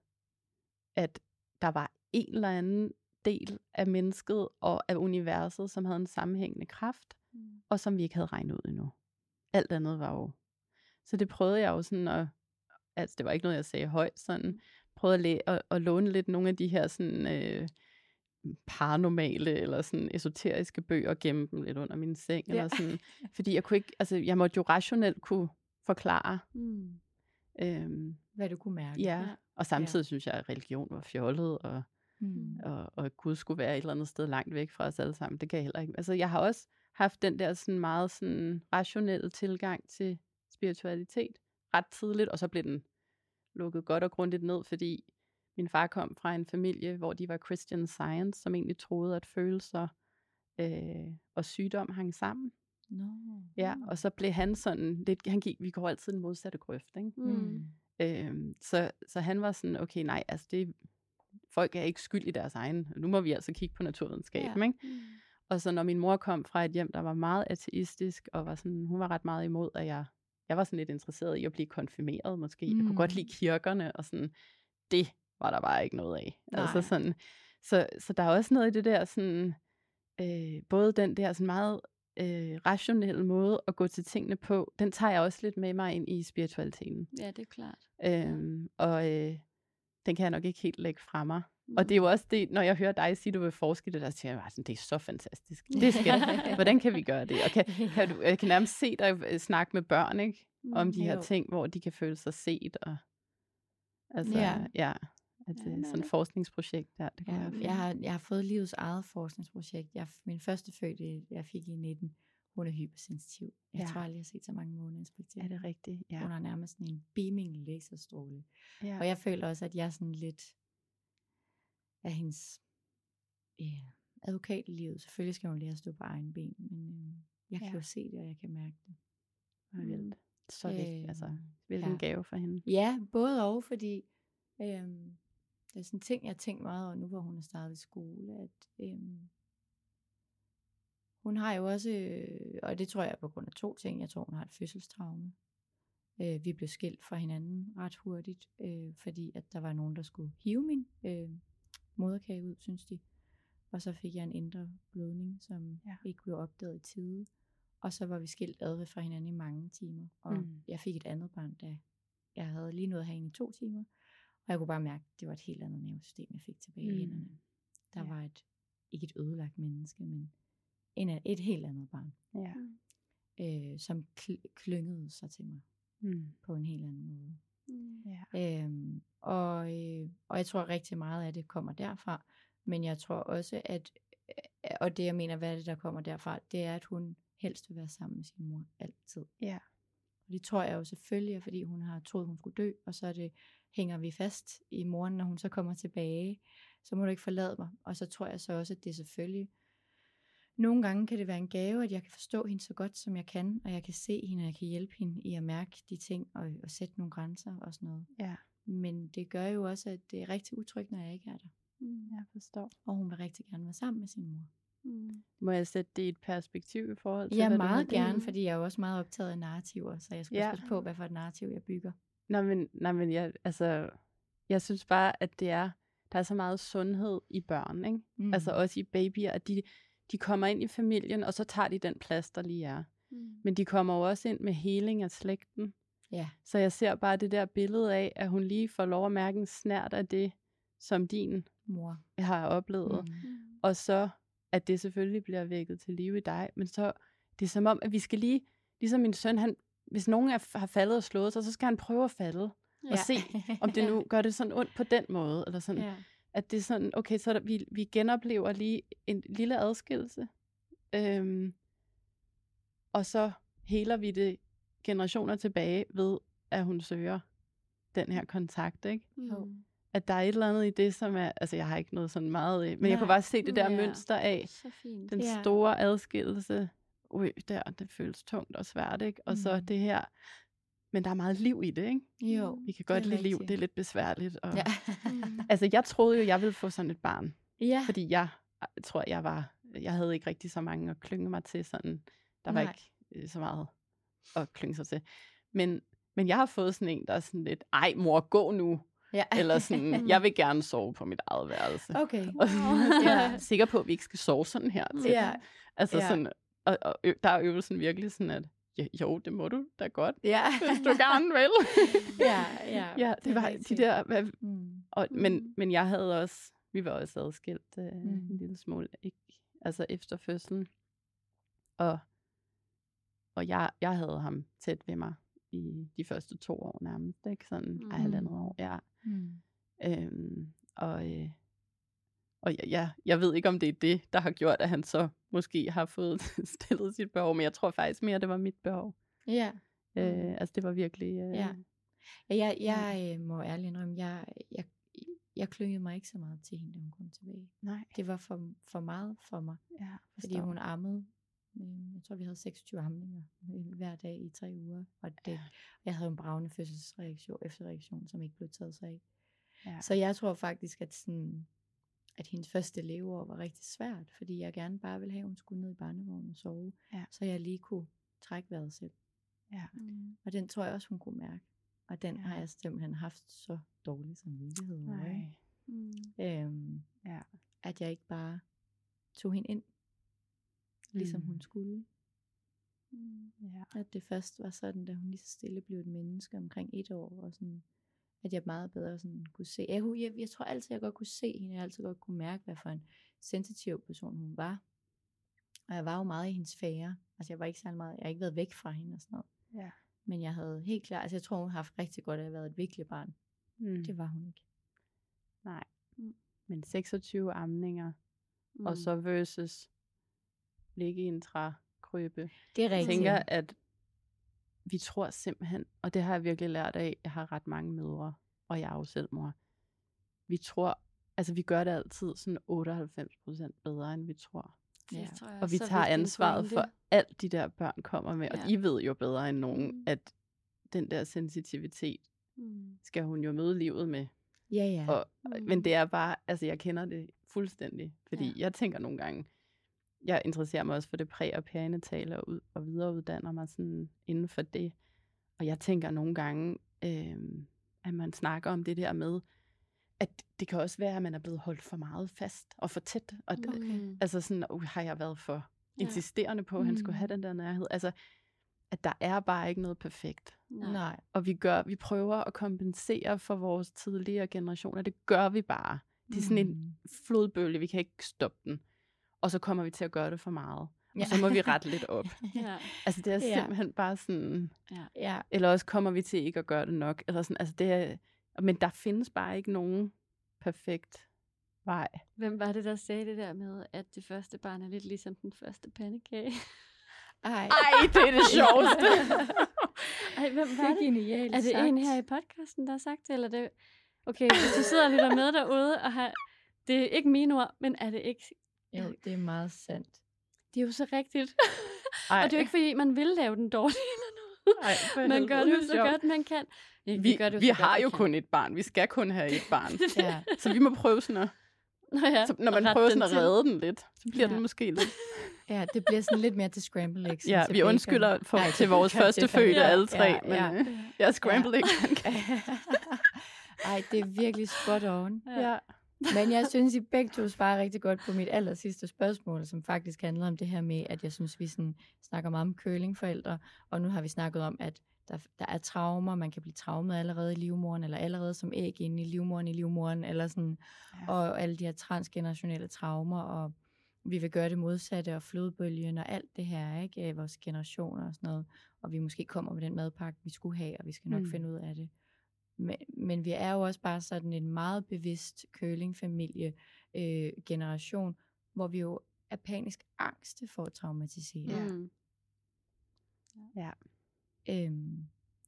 at der var en eller anden del af mennesket og af universet, som havde en sammenhængende kraft, mm. og som vi ikke havde regnet ud endnu. Alt andet var jo. Så det prøvede jeg jo sådan at, altså det var ikke noget, jeg sagde højt, sådan, prøvede at, læ- at, at låne lidt nogle af de her sådan øh, paranormale eller sådan esoteriske bøger, og gemme dem lidt under min seng, ja. eller sådan, fordi jeg kunne ikke, altså jeg måtte jo rationelt kunne forklare, mm. øhm, hvad du kunne mærke. Ja, og samtidig ja. synes jeg, at religion var fjollet, og, mm. og, og at Gud skulle være et eller andet sted langt væk fra os alle sammen, det kan jeg heller ikke. Altså jeg har også haft den der sådan meget sådan rationelle tilgang til spiritualitet ret tidligt, og så blev den lukket godt og grundigt ned, fordi min far kom fra en familie, hvor de var Christian Science, som egentlig troede, at følelser øh, og sygdom hang sammen. No. Ja, og så blev han sådan lidt, han gik, vi går altid den modsatte grøft, ikke? Mm. Øhm, så, så han var sådan, okay, nej, altså det, folk er ikke skyld i deres egen, nu må vi altså kigge på naturvidenskaben, ja. ikke? Mm. Og så når min mor kom fra et hjem, der var meget ateistisk, og var sådan, hun var ret meget imod, at jeg, jeg var sådan lidt interesseret i at blive konfirmeret måske. Mm. Jeg kunne godt lide kirkerne, og sådan, det var der bare ikke noget af. Altså sådan, så, så der er også noget i det der, sådan, øh, både den der sådan meget øh, rationelle måde at gå til tingene på, den tager jeg også lidt med mig ind i spiritualiteten. Ja, det er klart. Øhm, og øh, den kan jeg nok ikke helt lægge fra mig. Og det er jo også det, når jeg hører dig sige, du vil forske det, der siger jeg bare sådan, det er så fantastisk. Det skal, hvordan kan vi gøre det? Og kan, kan du, jeg kan nærmest se dig snakke med børn, ikke? Om de her jo. ting, hvor de kan føle sig set. Og, altså, ja. ja at det er sådan et forskningsprojekt der. Det kan ja, være jeg, har, jeg har fået livets eget forskningsprojekt. Jeg, min første fødte, jeg fik i nitten, hun er hypersensitiv. Jeg ja. tror aldrig, jeg har set så mange måneinspektioner. Er det rigtigt? Ja. Hun har nærmest sådan en beaming laserstråle. Ja. Og jeg føler også, at jeg er sådan lidt af hendes yeah, advokat i livet. Selvfølgelig skal hun lære at stå på egen ben, men øh, jeg kan ja. jo se det, og jeg kan mærke det. Mm. Så vigtigt, Øh, altså, hvilken ja. gave for hende. Ja, både og, fordi øhm, det er sådan en ting, jeg har tænkt meget over nu, hvor hun er startet i skole, at øhm, hun har jo også, øh, og det tror jeg er på grund af to ting, jeg tror hun har et fødselstraume. Øh, vi blev skilt fra hinanden ret hurtigt, øh, fordi at der var nogen, der skulle hive min øh, moderkage ud, synes de. Og så fik jeg en indre blødning, som Ja. ikke blev opdaget i tide. Og så var vi skilt ad fra hinanden i mange timer. Og Mm. jeg fik et andet barn, da jeg havde lige nået at have hende i to timer. Og jeg kunne bare mærke, at det var et helt andet nervesystem, jeg fik tilbage i Mm. hænderne. Der Ja. var et, ikke et ødelagt menneske, men en, af- et helt andet barn, Ja. øh, som kl- klyngede sig til mig Mm. på en helt anden måde. Mm. Ja. Øhm, og, øh, og jeg tror rigtig meget af det kommer derfra. Men jeg tror også, at, øh, og det jeg mener, hvad er det, der kommer derfra, det er, at hun helst vil være sammen med sin mor altid. Ja. Og det tror jeg jo selvfølgelig er, fordi hun har troet, hun skulle dø, og så er det, hænger vi fast i moren, når hun så kommer tilbage. Så må du ikke forlade mig. Og så tror jeg så også, at det selvfølgelig, nogle gange kan det være en gave, at jeg kan forstå hende så godt, som jeg kan, og jeg kan se hende, og jeg kan hjælpe hende i at mærke de ting, og, og sætte nogle grænser og sådan noget. Ja. Men det gør jo også, at det er rigtig utrygt, når jeg ikke er der. Mm. Jeg forstår. Og hun vil rigtig gerne være sammen med sin mor. Mm. Må jeg sætte det i et perspektiv i forhold til, Ja, hvad du meget har gerne, gjort? fordi jeg er jo også meget optaget af narrativer, så jeg skal Ja. også passe på, hvad for et narrativ jeg bygger. Nej, men, nej, men jeg, altså, jeg synes bare, at det er, der er så meget sundhed i børn, ikke? Mm. Altså også i babyer, at de, de kommer ind i familien, og så tager de den plads, der lige er. Mm. Men de kommer jo også ind med heling af slægten. Ja. Så jeg ser bare det der billede af, at hun lige får lov at mærke en snert af det, som din Mor. har oplevet. Mm. Mm. Og så, at det selvfølgelig bliver vækket til live i dig. Men så, det er som om, at vi skal lige, ligesom min søn, han, hvis nogen er, har faldet og slået sig, så skal han prøve at falde. Ja. Og se, om det nu gør det sådan ondt på den måde. Eller sådan, Ja. at det er sådan, okay, så der, vi, vi genoplever lige en lille adskillelse. Øhm, og så heler vi det generationer tilbage ved, at hun søger den her kontakt, ikke? Jo. Mm. At der er et eller andet i det, som er, altså jeg har ikke noget sådan meget, øh, men Nej. jeg Nej. kunne bare se det der Ja. mønster af, Så fint. den Ja. store adskillelse. Ui, der, det føles tungt og svært, ikke? Og mm. så Mm. det her, men der er meget liv i det, ikke? Jo. Vi kan godt Det er lide liv, rigtigt. det er lidt besværligt. Og... Ja. Mm. Altså jeg troede jo, jeg ville få sådan et barn, Ja. fordi jeg, jeg tror, jeg var, jeg havde ikke rigtig så mange at klynge mig til, sådan, der var Nej. ikke øh, så meget at klynge sig til. Men, men jeg har fået sådan en, der er sådan lidt, ej mor, gå nu. Ja. Eller sådan, jeg vil gerne sove på mit eget værelse. Okay. Og Ja. jeg er sikker på, at vi ikke skal sove sådan her til. Ja. Altså Ja. sådan, og, og ø- der er øvelsen virkelig sådan, at ja, jo, det må du da godt, Ja. hvis du gerne vil. Ja, ja. ja, det var de der, hvad, Mm. og, Mm. men, men jeg havde også, vi var også adskilt øh, Mm. en lille smule, ikke? Altså efter fødslen. Og, og jeg, jeg havde ham tæt ved mig i de første to år nærmest, ikke? Sådan mm. Mm. halvandet år, ja. Mm. Øhm, og øh, og jeg, jeg, jeg ved ikke, om det er det, der har gjort, at han så måske har fået stillet sit behov, men jeg tror faktisk mere, det var mit behov. Ja. Øh, altså det var virkelig... Øh, Ja. Ja, jeg, jeg øh, må ærligt indrømme, jeg, jeg, jeg klyngede mig ikke så meget til hende, da hun kom tilbage. Nej. Det var for, for meget for mig, Ja, fordi hun ammede. øh, Jeg tror, vi havde seksogtyve amninger øh, hver dag i tre uger. Og det, Ja. jeg havde en bravende fødselsreaktion, efterreaktion, som ikke blev taget sig af. Ja. Så jeg tror faktisk, at, sådan, at hendes første leveår var rigtig svært, fordi jeg gerne bare ville have, at hun skulle ned i barnevognen og sove, Ja. så jeg lige kunne trække vejret selv. Ja. Mm. Og den tror jeg også, hun kunne mærke. Og den Ja. har jeg simpelthen haft så dårlig samvittighed over. Nej. ikke? Mm. Øhm, Ja. at jeg ikke bare tog hende ind, ligesom Mm. hun skulle. Mm. Ja. At det først var sådan, da hun lige så stille blev et menneske omkring et år, og sådan, at jeg meget bedre sådan kunne se. Jeg, kunne- jeg, jeg tror altid, jeg godt kunne se hende, jeg altid godt kunne mærke, hvad for en sensitiv person hun var. Og jeg var jo meget i hendes fære. Altså jeg var ikke særlig meget, jeg har ikke været væk fra hende og sådan noget. Ja. Men jeg havde helt klart, altså jeg tror, hun har haft rigtig godt af at have været et virkelig barn. Mm. Det var hun ikke. Nej. Mm. Men seksogtyve amninger, Mm. og så versus ligge i en trækrøbe. Det er Jeg rigtigt. tænker, at vi tror simpelthen, og det har jeg virkelig lært af, jeg har ret mange mødre, og jeg er jo selv mor. Vi tror, altså vi gør det altid sådan otteoghalvfems procent bedre, end vi tror. Det Ja. tror jeg Og vi er så tager vigtig en ansvaret pointe. for alt de der børn kommer med, og Ja. I ved jo bedre end nogen, Mm. at den der sensitivitet Mm. skal hun jo møde livet med. Ja, ja. Og, Mm. Men det er bare, altså jeg kender det fuldstændig, fordi Ja. jeg tænker nogle gange, jeg interesserer mig også for det præ- og perinatale og, ud, og videreuddanner mig sådan inden for det. Og jeg tænker nogle gange, øh, at man snakker om det der med, at det kan også være, at man er blevet holdt for meget fast og for tæt. Og det, Okay. altså sådan, uh, har jeg været for Ja. insisterende på, at han Mm. skulle have den der nærhed. Altså, at der er bare ikke noget perfekt. Nej. Nej. Og vi gør, vi prøver at kompensere for vores tidligere generationer. Det gør vi bare. Det er sådan en Mm. flodbølge, vi kan ikke stoppe den. Og så kommer vi til at gøre det for meget. Ja. Og så må vi rette lidt op. Ja. Altså det er Ja. simpelthen bare sådan, Ja. eller også kommer vi til ikke at gøre det nok. Eller sådan, altså det er, men der findes bare ikke nogen perfekt vej. Hvem var det, der sagde det der med, at det første barn er lidt ligesom den første pandekage? Ej. Ej, det er det sjoveste. Ej, hvem Det var er det? genialt Er det sagt. en her i podcasten, der har sagt det? Eller det? Okay, hvis du sidder og lytter med derude, og har... det er ikke mine ord, men er det ikke... Jo, det er meget sandt. Det er jo så rigtigt. Ej. Og det er jo ikke, fordi man vil lave den dårligt eller noget. Ej, for Man gør helvede, det jo så sjovt. godt, man kan. Ja, Vi, gør det vi så har godt, jo kan. kun et barn. Vi skal kun have et barn. Ja. Så vi må prøve sådan at, Nå ja, så, når man rette prøver den sådan at til. redde den lidt, så bliver Ja. den måske lidt. Ja, det bliver sådan lidt mere til scramble eggs. end Ja, til vi bacon. undskylder for, Ej, til det vores kan- det første er fødte fandme- alle tre, ja, men ja. øh, jeg er scrambled ikke. Ej, det er virkelig spot on. Ja. Men jeg synes, I begge to svarer rigtig godt på mit aller sidste spørgsmål, som faktisk handler om det her med, at jeg synes, vi sådan snakker meget om curlingforældre, og nu har vi snakket om, at der, der er traumer, man kan blive traumet allerede i livmoderen, eller allerede som æg inde i livmoderen i livmoderen, eller sådan, Ja. og alle de her transgenerationelle traumer, og vi vil gøre det modsatte, og flodbølgen, og alt det her, ikke, vores generationer og sådan noget, og vi måske kommer med den madpakke, vi skulle have, og vi skal nok Mm. mm. finde ud af det. Men, men vi er jo også bare sådan en meget bevidst curlingfamilie øh, generation, hvor vi jo er panisk angste for at traumatisere. Ja. Mm. Ja. Øhm,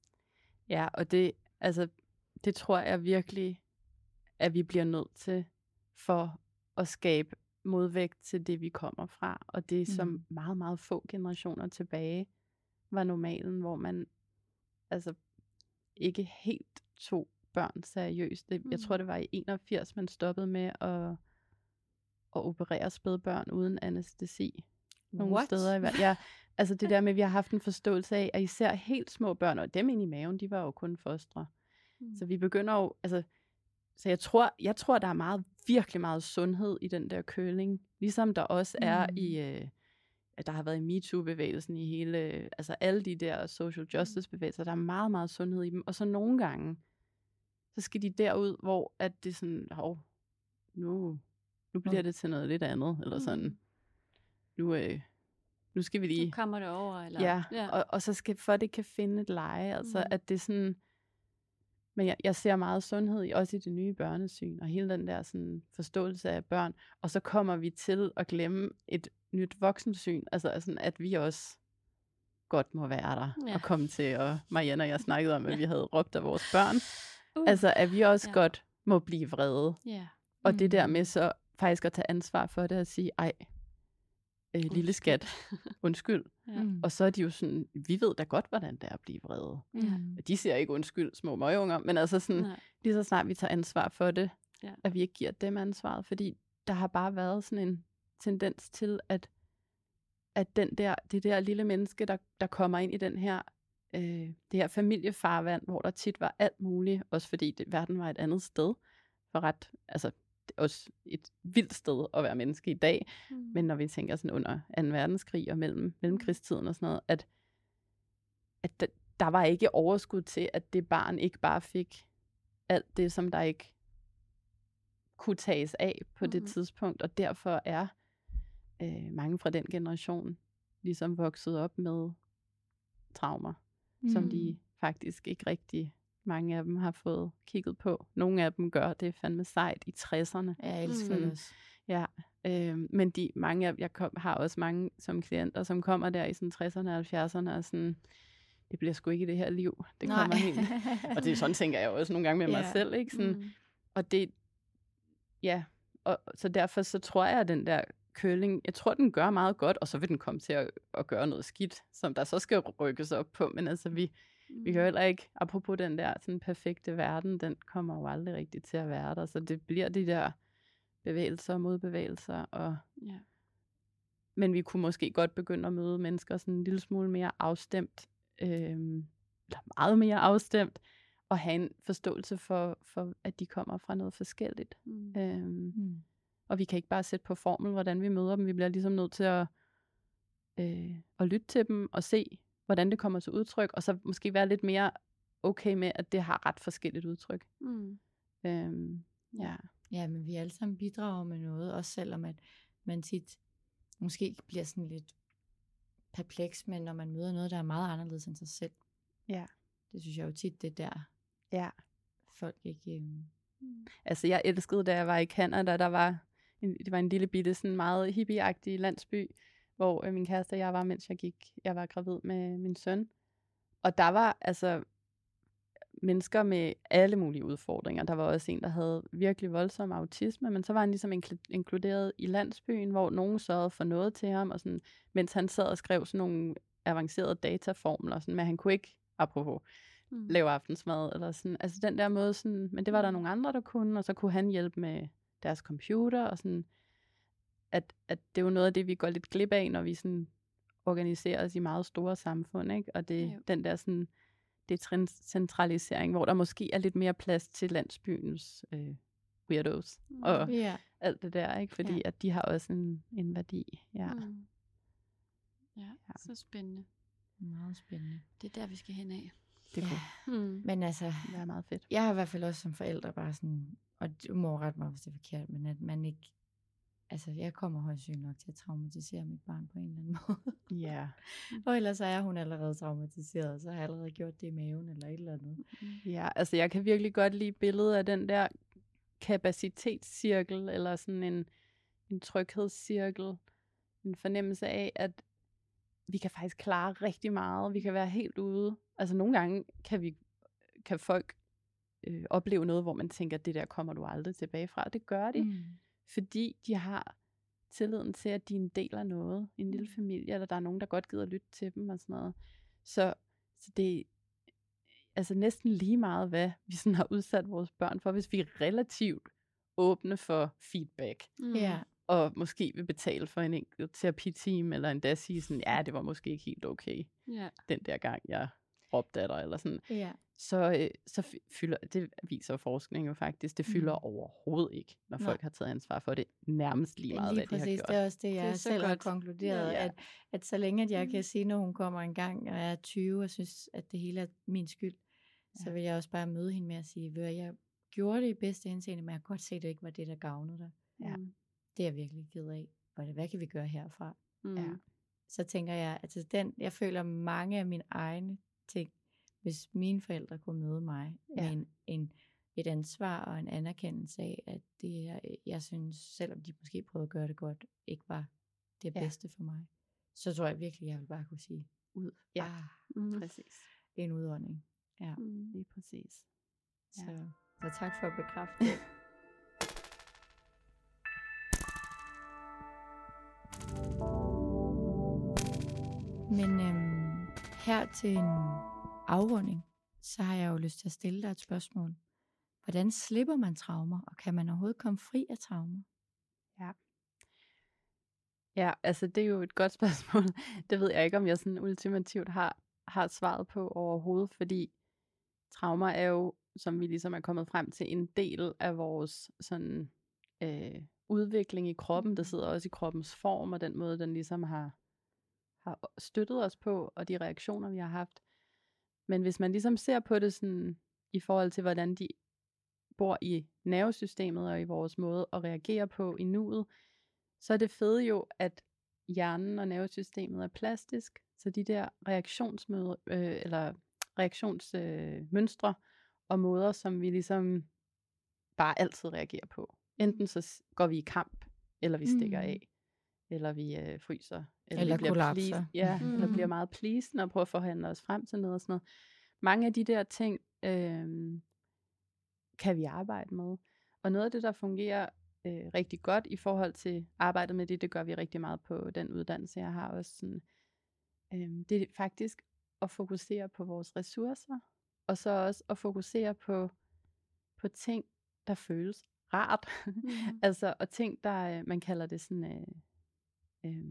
Ja, og det, altså, det tror jeg virkelig, at vi bliver nødt til for at skabe modvægt til det, vi kommer fra. Og det, som Mm. meget, meget få generationer tilbage var normalen, hvor man altså ikke helt tog børn seriøst. Det, jeg Mm. tror, det var i enogfirs, man stoppede med at, at operere spædbørn uden anæstesi. Nogle What? steder i verden. Ja, altså det der med, at vi har haft en forståelse af, at især helt små børn, og dem inde i maven, de var jo kun fostre. Mm. Så vi begynder jo, altså, så jeg tror, jeg tror, der er meget, virkelig meget sundhed i den der køling. Ligesom der også er Mm. i, øh, at der har været i MeToo-bevægelsen i hele, altså alle de der social justice-bevægelser, der er meget, meget sundhed i dem. Og så nogle gange, så skal de derud, hvor at det sådan, hov, nu, nu bliver det til noget lidt andet, eller Mm. sådan, nu, øh, nu skal vi lige... Nu kommer det over, eller... Ja, ja. Og, og så skal, for at det kan finde et leje, altså Mm. mm. at det er sådan, men jeg, jeg ser meget sundhed i, også i det nye børnesyn, og hele den der sådan, forståelse af børn, og så kommer vi til at glemme et nyt voksensyn, altså sådan, at vi også godt må være der, Ja. ja. og komme til, og Marianne og jeg snakkede om, at vi havde råbt af vores børn, Uh. altså at vi også Ja. ja. godt må blive vrede, Ja. og det der Mm. med så faktisk at tage ansvar for det, og sige, ej, øh, lille skat, undskyld. Ja. Mm. Og så er de jo sådan, vi ved da godt, hvordan det er at blive vrede. Ja. Mm. De siger ikke undskyld, små møgunger, men altså sådan, Nej. lige så snart vi tager ansvar for det, Ja. at vi ikke giver dem ansvaret, fordi der har bare været sådan en tendens til, at, at den der, det der lille menneske, der, der kommer ind i den her, øh, det her familiefarvand, hvor der tit var alt muligt, også fordi det, verden var et andet sted, for ret, altså det er også et vildt sted at være menneske i dag, Mm. men når vi tænker sådan under anden verdenskrig og mellem, mellemkrigstiden og sådan noget, at, at der, der var ikke overskud til, at det barn ikke bare fik alt det, som der ikke kunne tages af på mm-hmm. det Mhm. tidspunkt, og derfor er øh, mange fra den generation ligesom vokset op med traumer, mm. som de faktisk ikke rigtig, mange af dem har fået kigget på. Nogle af dem gør det fandme sejt i tresserne. Ja, jeg elsker Mm. det også. Ja, øh, men de, mange af, jeg kom, har også mange som klienter, som kommer der i sådan tresserne og halvfjerdserne og sådan, det bliver sgu ikke i det her liv. Det kommer helt. Og det er sådan, tænker jeg også nogle gange med mig Ja. selv, ikke? Sådan, Mm. og det, ja, og så derfor så tror jeg, at den der curling, jeg tror, den gør meget godt, og så vil den komme til at, at gøre noget skidt, som der så skal rykkes op på, men altså vi, Mm. Vi kan jo heller ikke, apropos den der sådan perfekte verden, den kommer jo aldrig rigtigt til at være der. Så det bliver de der bevægelser og modbevægelser. Og Ja. Men vi kunne måske godt begynde at møde mennesker sådan en lille smule mere afstemt, øh, eller meget mere afstemt, og have en forståelse for, for at de kommer fra noget forskelligt. Mm. Øhm, Mm. og vi kan ikke bare sætte på formel, hvordan vi møder dem. Vi bliver ligesom nødt til at, øh, at lytte til dem og se, hvordan det kommer til udtryk, og så måske være lidt mere okay med, at det har ret forskelligt udtryk. Mm. Øhm, ja. Ja, men vi alle sammen bidrager med noget, også selvom at man tit måske bliver sådan lidt perpleks, men når man møder noget, der er meget anderledes end sig selv. Ja. Det synes jeg jo tit, det der Ja. folk ikke... Øhm... Mm. Altså jeg elskede, da jeg var i Canada, der var en, det var en lille bitte, sådan meget hippie-agtig landsby, hvor øh, min kæreste og jeg var, mens jeg gik, jeg var gravid med min søn. Og der var altså mennesker med alle mulige udfordringer. Der var også en, der havde virkelig voldsom autisme, men så var han ligesom inkluderet i landsbyen, hvor nogen sørgede for noget til ham, og sådan, mens han sad og skrev sådan nogle avancerede dataformler, sådan, men han kunne ikke, apropos, mm. lave aftensmad, eller sådan, altså den der måde, sådan, men det var der nogle andre, der kunne, og så kunne han hjælpe med deres computer, og sådan, at, at det er jo noget af det, vi går lidt glip af, når vi sådan organiserer os i meget store samfund, ikke? Og det, ja, den der sådan, decentralisering, hvor der måske er lidt mere plads til landsbyens øh, weirdos, mm. og ja. alt det der, ikke? Fordi ja. at de har også en, en værdi. Ja. Mm. Ja, ja, så spændende. Meget spændende. Det er der, vi skal hen af. Det ja. Mm. Men altså, det er meget fedt. Jeg har i hvert fald også som forældre bare sådan, og du må rette mig, hvis det er forkert, men at man ikke, altså jeg kommer højst sygt nok til at traumatisere mit barn på en eller anden måde. Ja. Og ellers er hun allerede traumatiseret, så har jeg allerede gjort det i maven eller et eller andet. Ja, altså jeg kan virkelig godt lide billedet af den der kapacitetscirkel, eller sådan en, en tryghedscirkel, en fornemmelse af, at vi kan faktisk klare rigtig meget, vi kan være helt ude. Altså nogle gange kan vi, kan folk øh, opleve noget, hvor man tænker, det der kommer du aldrig tilbage fra. Det gør de, mm. fordi de har tilliden til, at de er en del af noget, en lille familie, eller der er nogen, der godt gider lytte til dem og sådan noget. Så, så det er altså næsten lige meget, hvad vi sådan har udsat vores børn for, hvis vi er relativt åbne for feedback. Mm. Ja. Og måske vil betale for en enkelt terapiteam, eller endda sige sådan, ja, det var måske ikke helt okay, ja. den der gang, jeg råbte af dig, eller sådan. Ja. Så, øh, så fylder, det viser forskning jo faktisk, det fylder mm. overhovedet ikke, når Nå. folk har taget ansvar for det, nærmest lige meget, lige hvad de præcis, har gjort. Det er også det, jeg det selv godt. har konkluderet, ja. at, at så længe at jeg kan sige, når hun kommer en gang, og jeg er tyve, og synes, at det hele er min skyld, ja. så vil jeg også bare møde hende med at sige, at jeg gjorde det i bedste henseende, men jeg kan godt se, at det ikke var det, der gavnede dig. Ja. Det er jeg virkelig ked af. Og hvad kan vi gøre herfra? Mm. Ja. Så tænker jeg, at den, jeg føler mange af mine egne ting, hvis mine forældre kunne møde mig ja. med en, en, et ansvar og en anerkendelse af, at det her, jeg synes, selvom de måske prøvede at gøre det godt, ikke var det ja. bedste for mig, så tror jeg virkelig, jeg vil bare kunne sige, ud. Ja, ah, mm. præcis. En udånding. Ja, mm. lige præcis. Ja. Så, så tak for at bekræfte det. Men øhm, her til en afrunding, så har jeg jo lyst til at stille dig et spørgsmål. Hvordan slipper man traumer, og kan man overhovedet komme fri af traumer? Ja. Ja, altså det er jo et godt spørgsmål. Det ved jeg ikke, om jeg sådan ultimativt har, har svaret på overhovedet, fordi traumer er jo, som vi ligesom er kommet frem til, en del af vores sådan, øh, udvikling i kroppen. Det sidder også i kroppens form, og den måde, den ligesom har har støttet os på, og de reaktioner, vi har haft. Men hvis man ligesom ser på det sådan, i forhold til, hvordan de bor i nervesystemet, og i vores måde at reagere på i nuet, så er det fede jo, at hjernen og nervesystemet er plastisk, så de der reaktionsmøder, øh, eller reaktionsmønstre, øh, og måder, som vi ligesom bare altid reagerer på. Enten så går vi i kamp, eller vi stikker af, eller vi øh, fryser, eller, eller vi bliver kollapser. Please, ja, mm. eller bliver meget pleasende og prøver at forhandle os frem til noget og sådan noget. Mange af de der ting øh, kan vi arbejde med. Og noget af det, der fungerer øh, rigtig godt i forhold til arbejdet med det, det gør vi rigtig meget på den uddannelse, jeg har også. Sådan, øh, det er faktisk at fokusere på vores ressourcer, og så også at fokusere på, på ting, der føles rart. Mm. altså, og ting, der, man kalder det sådan, øh, øh,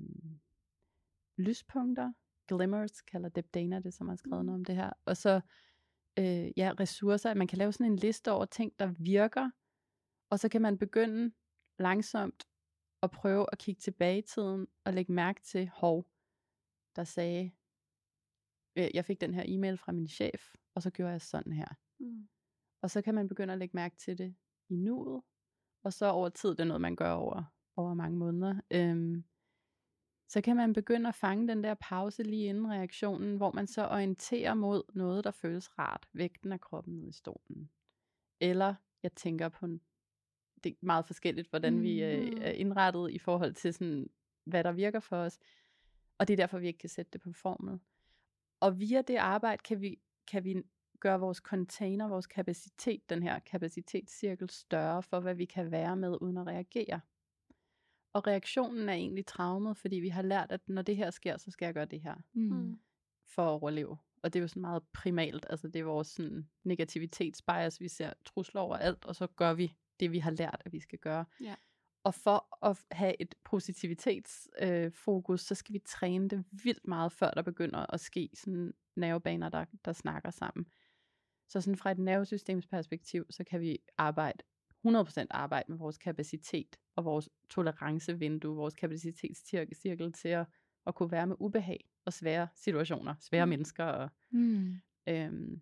lyspunkter, glimmers, kalder Deb Dana det, som har skrevet noget om det her. Og så, øh, ja, ressourcer, man kan lave sådan en liste over ting, der virker, og så kan man begynde langsomt at prøve at kigge tilbage i tiden, og lægge mærke til, hov, der sagde, øh, jeg fik den her e-mail fra min chef, og så gjorde jeg sådan her. Mm. Og så kan man begynde at lægge mærke til det i nuet, og så over tid, det er noget, man gør over, over mange måneder, øhm, så kan man begynde at fange den der pause lige inden reaktionen, hvor man så orienterer mod noget, der føles rart, vægten af kroppen ned i stolen. Eller, jeg tænker på, en, det er meget forskelligt, hvordan mm. vi øh, er indrettet i forhold til, sådan, hvad der virker for os, og det er derfor, vi ikke kan sætte det på formel. Og via det arbejde, kan vi, kan vi gøre vores container, vores kapacitet, den her kapacitetscirkel større for, hvad vi kan være med, uden at reagere. Og reaktionen er egentlig traumet, fordi vi har lært, at når det her sker, så skal jeg gøre det her, Mm. for at overleve. Og det er jo sådan meget primalt, altså det er vores sådan, negativitetsbias, vi ser trusler over alt, og så gør vi det, vi har lært, at vi skal gøre. Ja. Og for at have et positivitetsfokus, øh, så skal vi træne det vildt meget, før der begynder at ske sådan nervebaner, der, der snakker sammen. Så sådan fra et nervesystemsperspektiv, så kan vi arbejde hundrede procent arbejde med vores kapacitet og vores tolerancevindue, vores kapacitetscirkel til at, at kunne være med ubehag og svære situationer, svære mm. mennesker. Og, Mm. øhm,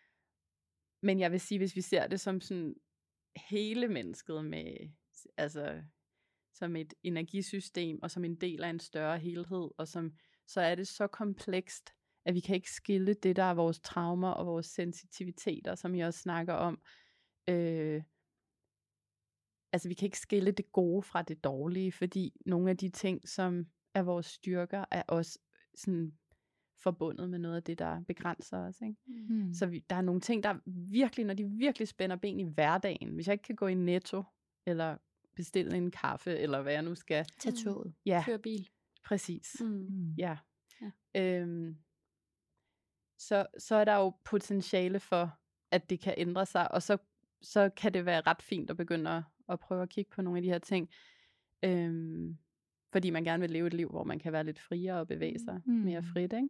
men jeg vil sige, hvis vi ser det som sådan hele mennesket med, altså som et energisystem og som en del af en større helhed, og som, så er det så komplekst, at vi kan ikke skille det, der er vores traumer og vores sensitiviteter, som jeg også snakker om. Øh, altså vi kan ikke skille det gode fra det dårlige, fordi nogle af de ting, som er vores styrker, er også sådan forbundet med noget af det, der begrænser os. Ikke? Mm. Så vi, der er nogle ting, der virkelig, når de virkelig spænder ben i hverdagen, hvis jeg ikke kan gå i Netto, eller bestille en kaffe, eller hvad jeg nu skal. Tag toget. Ja, Køre bil. præcis. Mm. Mm. Ja. Ja. Øhm, så, så er der jo potentiale for, at det kan ændre sig, og så, så kan det være ret fint at begynde at, at prøve at kigge på nogle af de her ting, øhm, fordi man gerne vil leve et liv, hvor man kan være lidt friere og bevæge sig Mm. mere frit, ikke?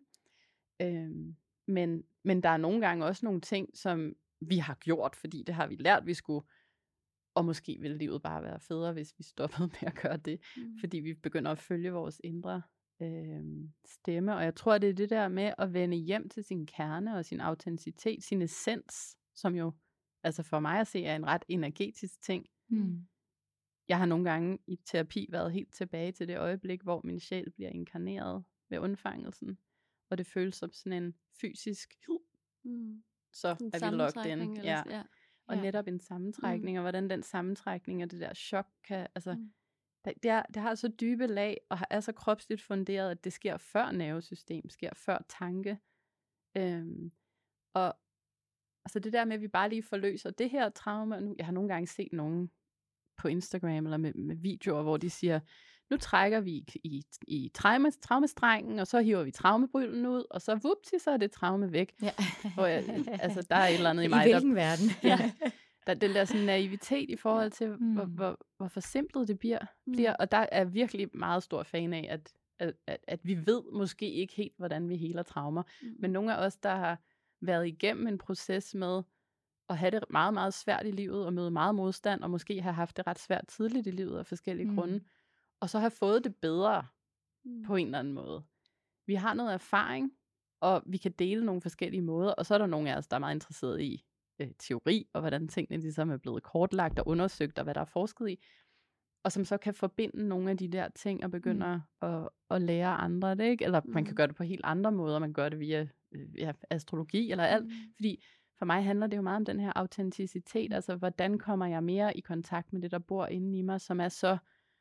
Øhm, men, men der er nogle gange også nogle ting, som vi har gjort, fordi det har vi lært, vi skulle, og måske ville livet bare være federe, hvis vi stoppede med at gøre det, Mm. fordi vi begynder at følge vores indre øh, stemme, og jeg tror, det er det der med at vende hjem til sin kerne og sin autenticitet, sin essens, som jo, altså for mig at se, er en ret energetisk ting. Mm. Jeg har nogle gange i terapi været helt tilbage til det øjeblik, hvor min sjæl bliver inkarneret ved undfangelsen, og det føles som sådan en fysisk, Mm. så En er vi locked sammentrækning in. eller Ja. s- ja. Og Ja. netop en sammentrækning, mm. og hvordan den sammentrækning og det der chok kan, altså, Mm. det, det, er, det har så dybe lag, og er så kropsligt funderet, at det sker før nervesystem, sker før tanke. Øhm, og altså det der med, at vi bare lige forløser det her traume, nu, jeg har nogle gange set nogen på Instagram, eller med, med videoer, hvor de siger, nu trækker vi i, i, i traume, traumestrengen, og så hiver vi traumebryllen ud, og så vupti, så er det traume væk. Ja. Hvor jeg, altså, der er et eller andet i I mig, der, hvilken verden? ja, der, den der sådan naivitet i forhold til, Mm. hvor, hvor, hvor forsimplet det bliver, Mm. bliver. Og der er virkelig meget stor fan af, at, at, at, at vi ved måske ikke helt, hvordan vi heler traumer. Mm. Men nogle af os, der har været igennem en proces med at have det meget, meget svært i livet, og møde meget modstand, og måske have haft det ret svært tidligt i livet af forskellige Mm. grunde, og så have fået det bedre Mm. på en eller anden måde. Vi har noget erfaring, og vi kan dele nogle forskellige måder, og så er der nogle af os, der er meget interesseret i øh, teori, og hvordan tingene ligesom er blevet kortlagt og undersøgt, og hvad der er forsket i, og som så kan forbinde nogle af de der ting, og begynde mm. at, at lære andre det, ikke? Eller mm. man kan gøre det på helt andre måder, man kan gøre det via øh, ja, astrologi, eller alt, Mm. fordi for mig handler det jo meget om den her autenticitet, altså hvordan kommer jeg mere i kontakt med det, der bor inde i mig, som er så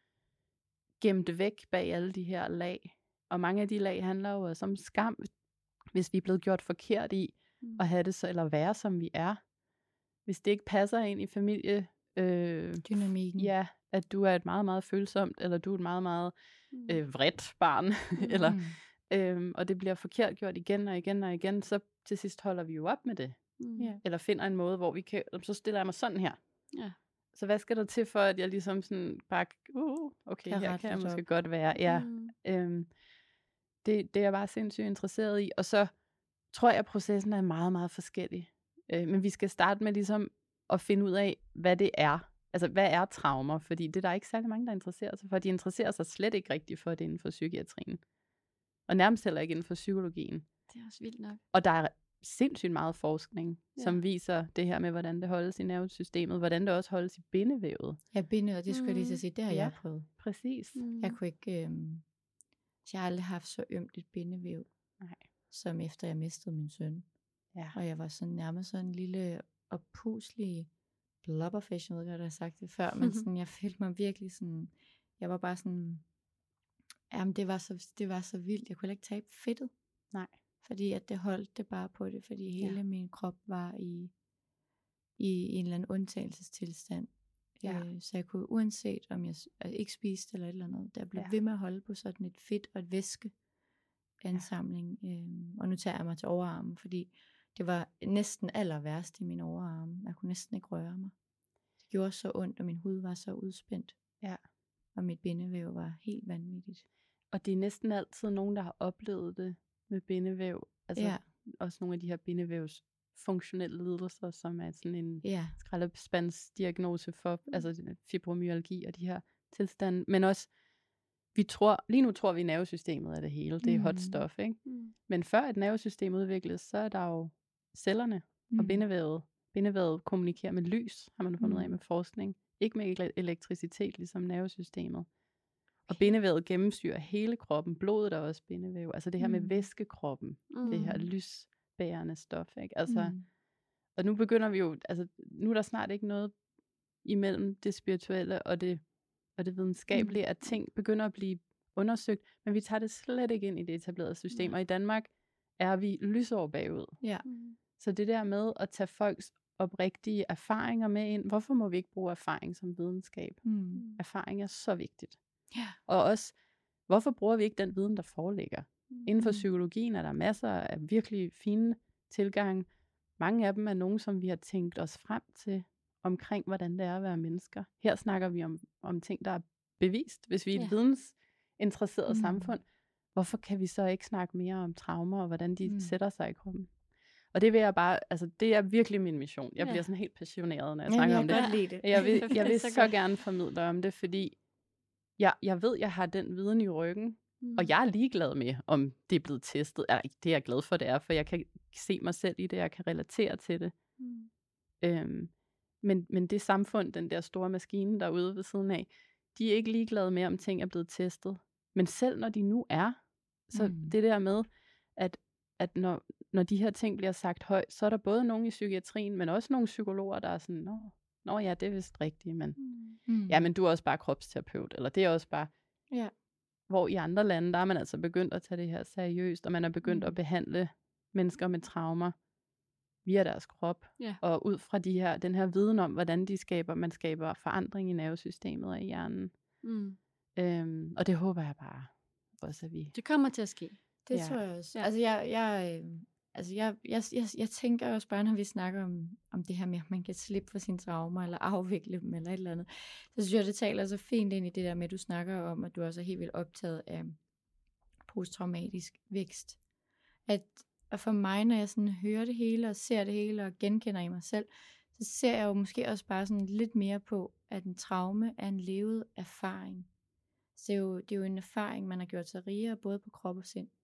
gemt væk bag alle de her lag. Og mange af de lag handler jo også om skam, hvis vi er blevet gjort forkert i Mm. at have det så, eller være som vi er. Hvis det ikke passer ind i familie, øh, Dynamikken. ja, at du er et meget, meget følsomt, eller du er et meget, meget Mm. øh, vredt barn, Mm. eller øhm, og det bliver forkert gjort igen og igen og igen, så til sidst holder vi jo op med det. Mm. Ja. Eller finder en måde, hvor vi kan, så stiller jeg mig sådan her. Ja. Så hvad skal der til for, at jeg ligesom sådan bare, uh, okay, Kan her rette kan jeg lidt måske op. godt være. Ja, Mm. øhm, det, det er jeg bare sindssygt interesseret i. Og så tror jeg, at processen er meget, meget forskellig. Øh, men vi skal starte med ligesom at finde ud af, hvad det er. Altså, hvad er traumer? Fordi det er der ikke særlig mange, der interesserer sig for. De interesserer sig slet ikke rigtigt for det inden for psykiatrien. Og nærmest heller ikke inden for psykologien. Det er også vildt nok. Og der er sindssygt meget forskning, Ja. som viser det her med, hvordan det holdes i nervesystemet, hvordan det også holdes i bindevævet. Ja, bindet, og det skulle jeg lige til at sige, det har Ja. jeg prøvet. Præcis. Mm. Jeg kunne ikke, øhm, jeg har aldrig haft så ømt et bindevæv, Nej. som efter jeg mistede min søn. Ja. Og jeg var sådan nærmest sådan en lille oppuslig blubberfish, jeg ved godt, jeg har sagt det før, men sådan, jeg følte mig virkelig sådan, jeg var bare sådan, jamen det var så, det var så vildt, jeg kunne heller ikke tabe fedtet. Nej. Fordi at det holdt det bare på det, fordi hele Ja. min krop var i, i en eller anden undtagelsestilstand. Ja. Øh, så jeg kunne, uanset om jeg s- altså ikke spiste eller et eller andet, der blev Ja. ved med at holde på sådan et fedt og et væske ansamling. Øh, og nu tager jeg mig til overarmen, fordi det var næsten aller værst i min overarme. Jeg kunne næsten ikke røre mig. Det gjorde så ondt, og min hud var så udspændt. Ja. Og mit bindevæv var helt vanvittigt. Og det er næsten altid nogen, der har oplevet det med bindevæv. Altså Ja. også nogle af de her bindevævs funktionelle lidelser, som er sådan en Ja. skraldespandsdiagnose for altså fibromyalgi og de her tilstande. Men også, vi tror, lige nu tror vi, at nervesystemet er det hele. Det er hot Mm. stuff, ikke? Mm. Men før et nervesystem udvikles, så er der jo cellerne mm. og bindevævet. Bindevævet kommunikerer med lys, har man fundet ud af Mm. med forskning. Ikke med ele- elektricitet, ligesom nervesystemet. Og bindevævet gennemsyrer hele kroppen. Blodet er også bindevæv. Altså det her med Mm. væskekroppen. Mm. Det her lysbærende stof, ikke? Altså, Mm. og nu begynder vi jo, altså nu er der snart ikke noget imellem det spirituelle og det, og det videnskabelige, Mm. at ting begynder at blive undersøgt, men vi tager det slet ikke ind i det etablerede system. Nej. Og i Danmark er vi lysår bagud. Ja. Mm. Så det der med at tage folks oprigtige erfaringer med ind, hvorfor må vi ikke bruge erfaring som videnskab? Mm. Erfaring er så vigtigt. Ja. Og også, hvorfor bruger vi ikke den viden, der foreligger? Mm. Inden for Mm. psykologien er der masser af virkelig fine tilgange. Mange af dem er nogen, som vi har tænkt os frem til omkring, hvordan det er at være mennesker. Her snakker vi om, om ting, der er bevist. Hvis vi er et Ja. vidensinteresseret Mm. samfund, hvorfor kan vi så ikke snakke mere om traumer, og hvordan de Mm. sætter sig i kroppen? Og det vil jeg bare, altså det er virkelig min mission. Jeg Ja. bliver sådan helt passioneret, når jeg Jamen, snakker jeg om det. kan godt lide det. Jeg vil, Det jeg er vil så så godt. gerne formidle om det, fordi jeg, jeg ved, jeg har den viden i ryggen, Mm. og jeg er ligeglad med, om det er blevet testet. Eller ikke, det er jeg glad for, det er, for jeg kan se mig selv i det, jeg kan relatere til det. Mm. Øhm, men, men det samfund, den der store maskine derude ved siden af, de er ikke ligeglade med, om ting er blevet testet. Men selv når de nu er, så Mm. det der med, at, at når, når de her ting bliver sagt højt, så er der både nogen i psykiatrien, men også nogle psykologer, der er sådan, nå, nå ja, det er vist rigtigt, men Mm. Mm. ja, men du er også bare kropsterapeut, eller det er også bare, Ja. hvor i andre lande, der er man altså begyndt at tage det her seriøst, og man er begyndt Mm. at behandle mennesker med traumer via deres krop, Ja. og ud fra de her, den her viden om, hvordan de skaber, man skaber forandring i nervesystemet og i hjernen. Mm. Øhm, og det håber jeg bare også, at vi... Det kommer til at ske. Det Ja. tror jeg også. Ja. Altså, jeg, jeg, øh, altså jeg, jeg, jeg, jeg tænker også bare, når vi snakker om, om det her med, at man kan slippe for sine traumer, eller afvikle dem, eller et eller andet, så synes jeg, det taler så fint ind i det der med, at du snakker om, at du også er helt vildt optaget af posttraumatisk vækst. At, at for mig, når jeg sådan hører det hele, og ser det hele, og genkender i mig selv, så ser jeg jo måske også bare sådan lidt mere på, at en traume er en levet erfaring. Så det er jo, det er jo en erfaring, man har gjort sig rigere, både på krop og sind.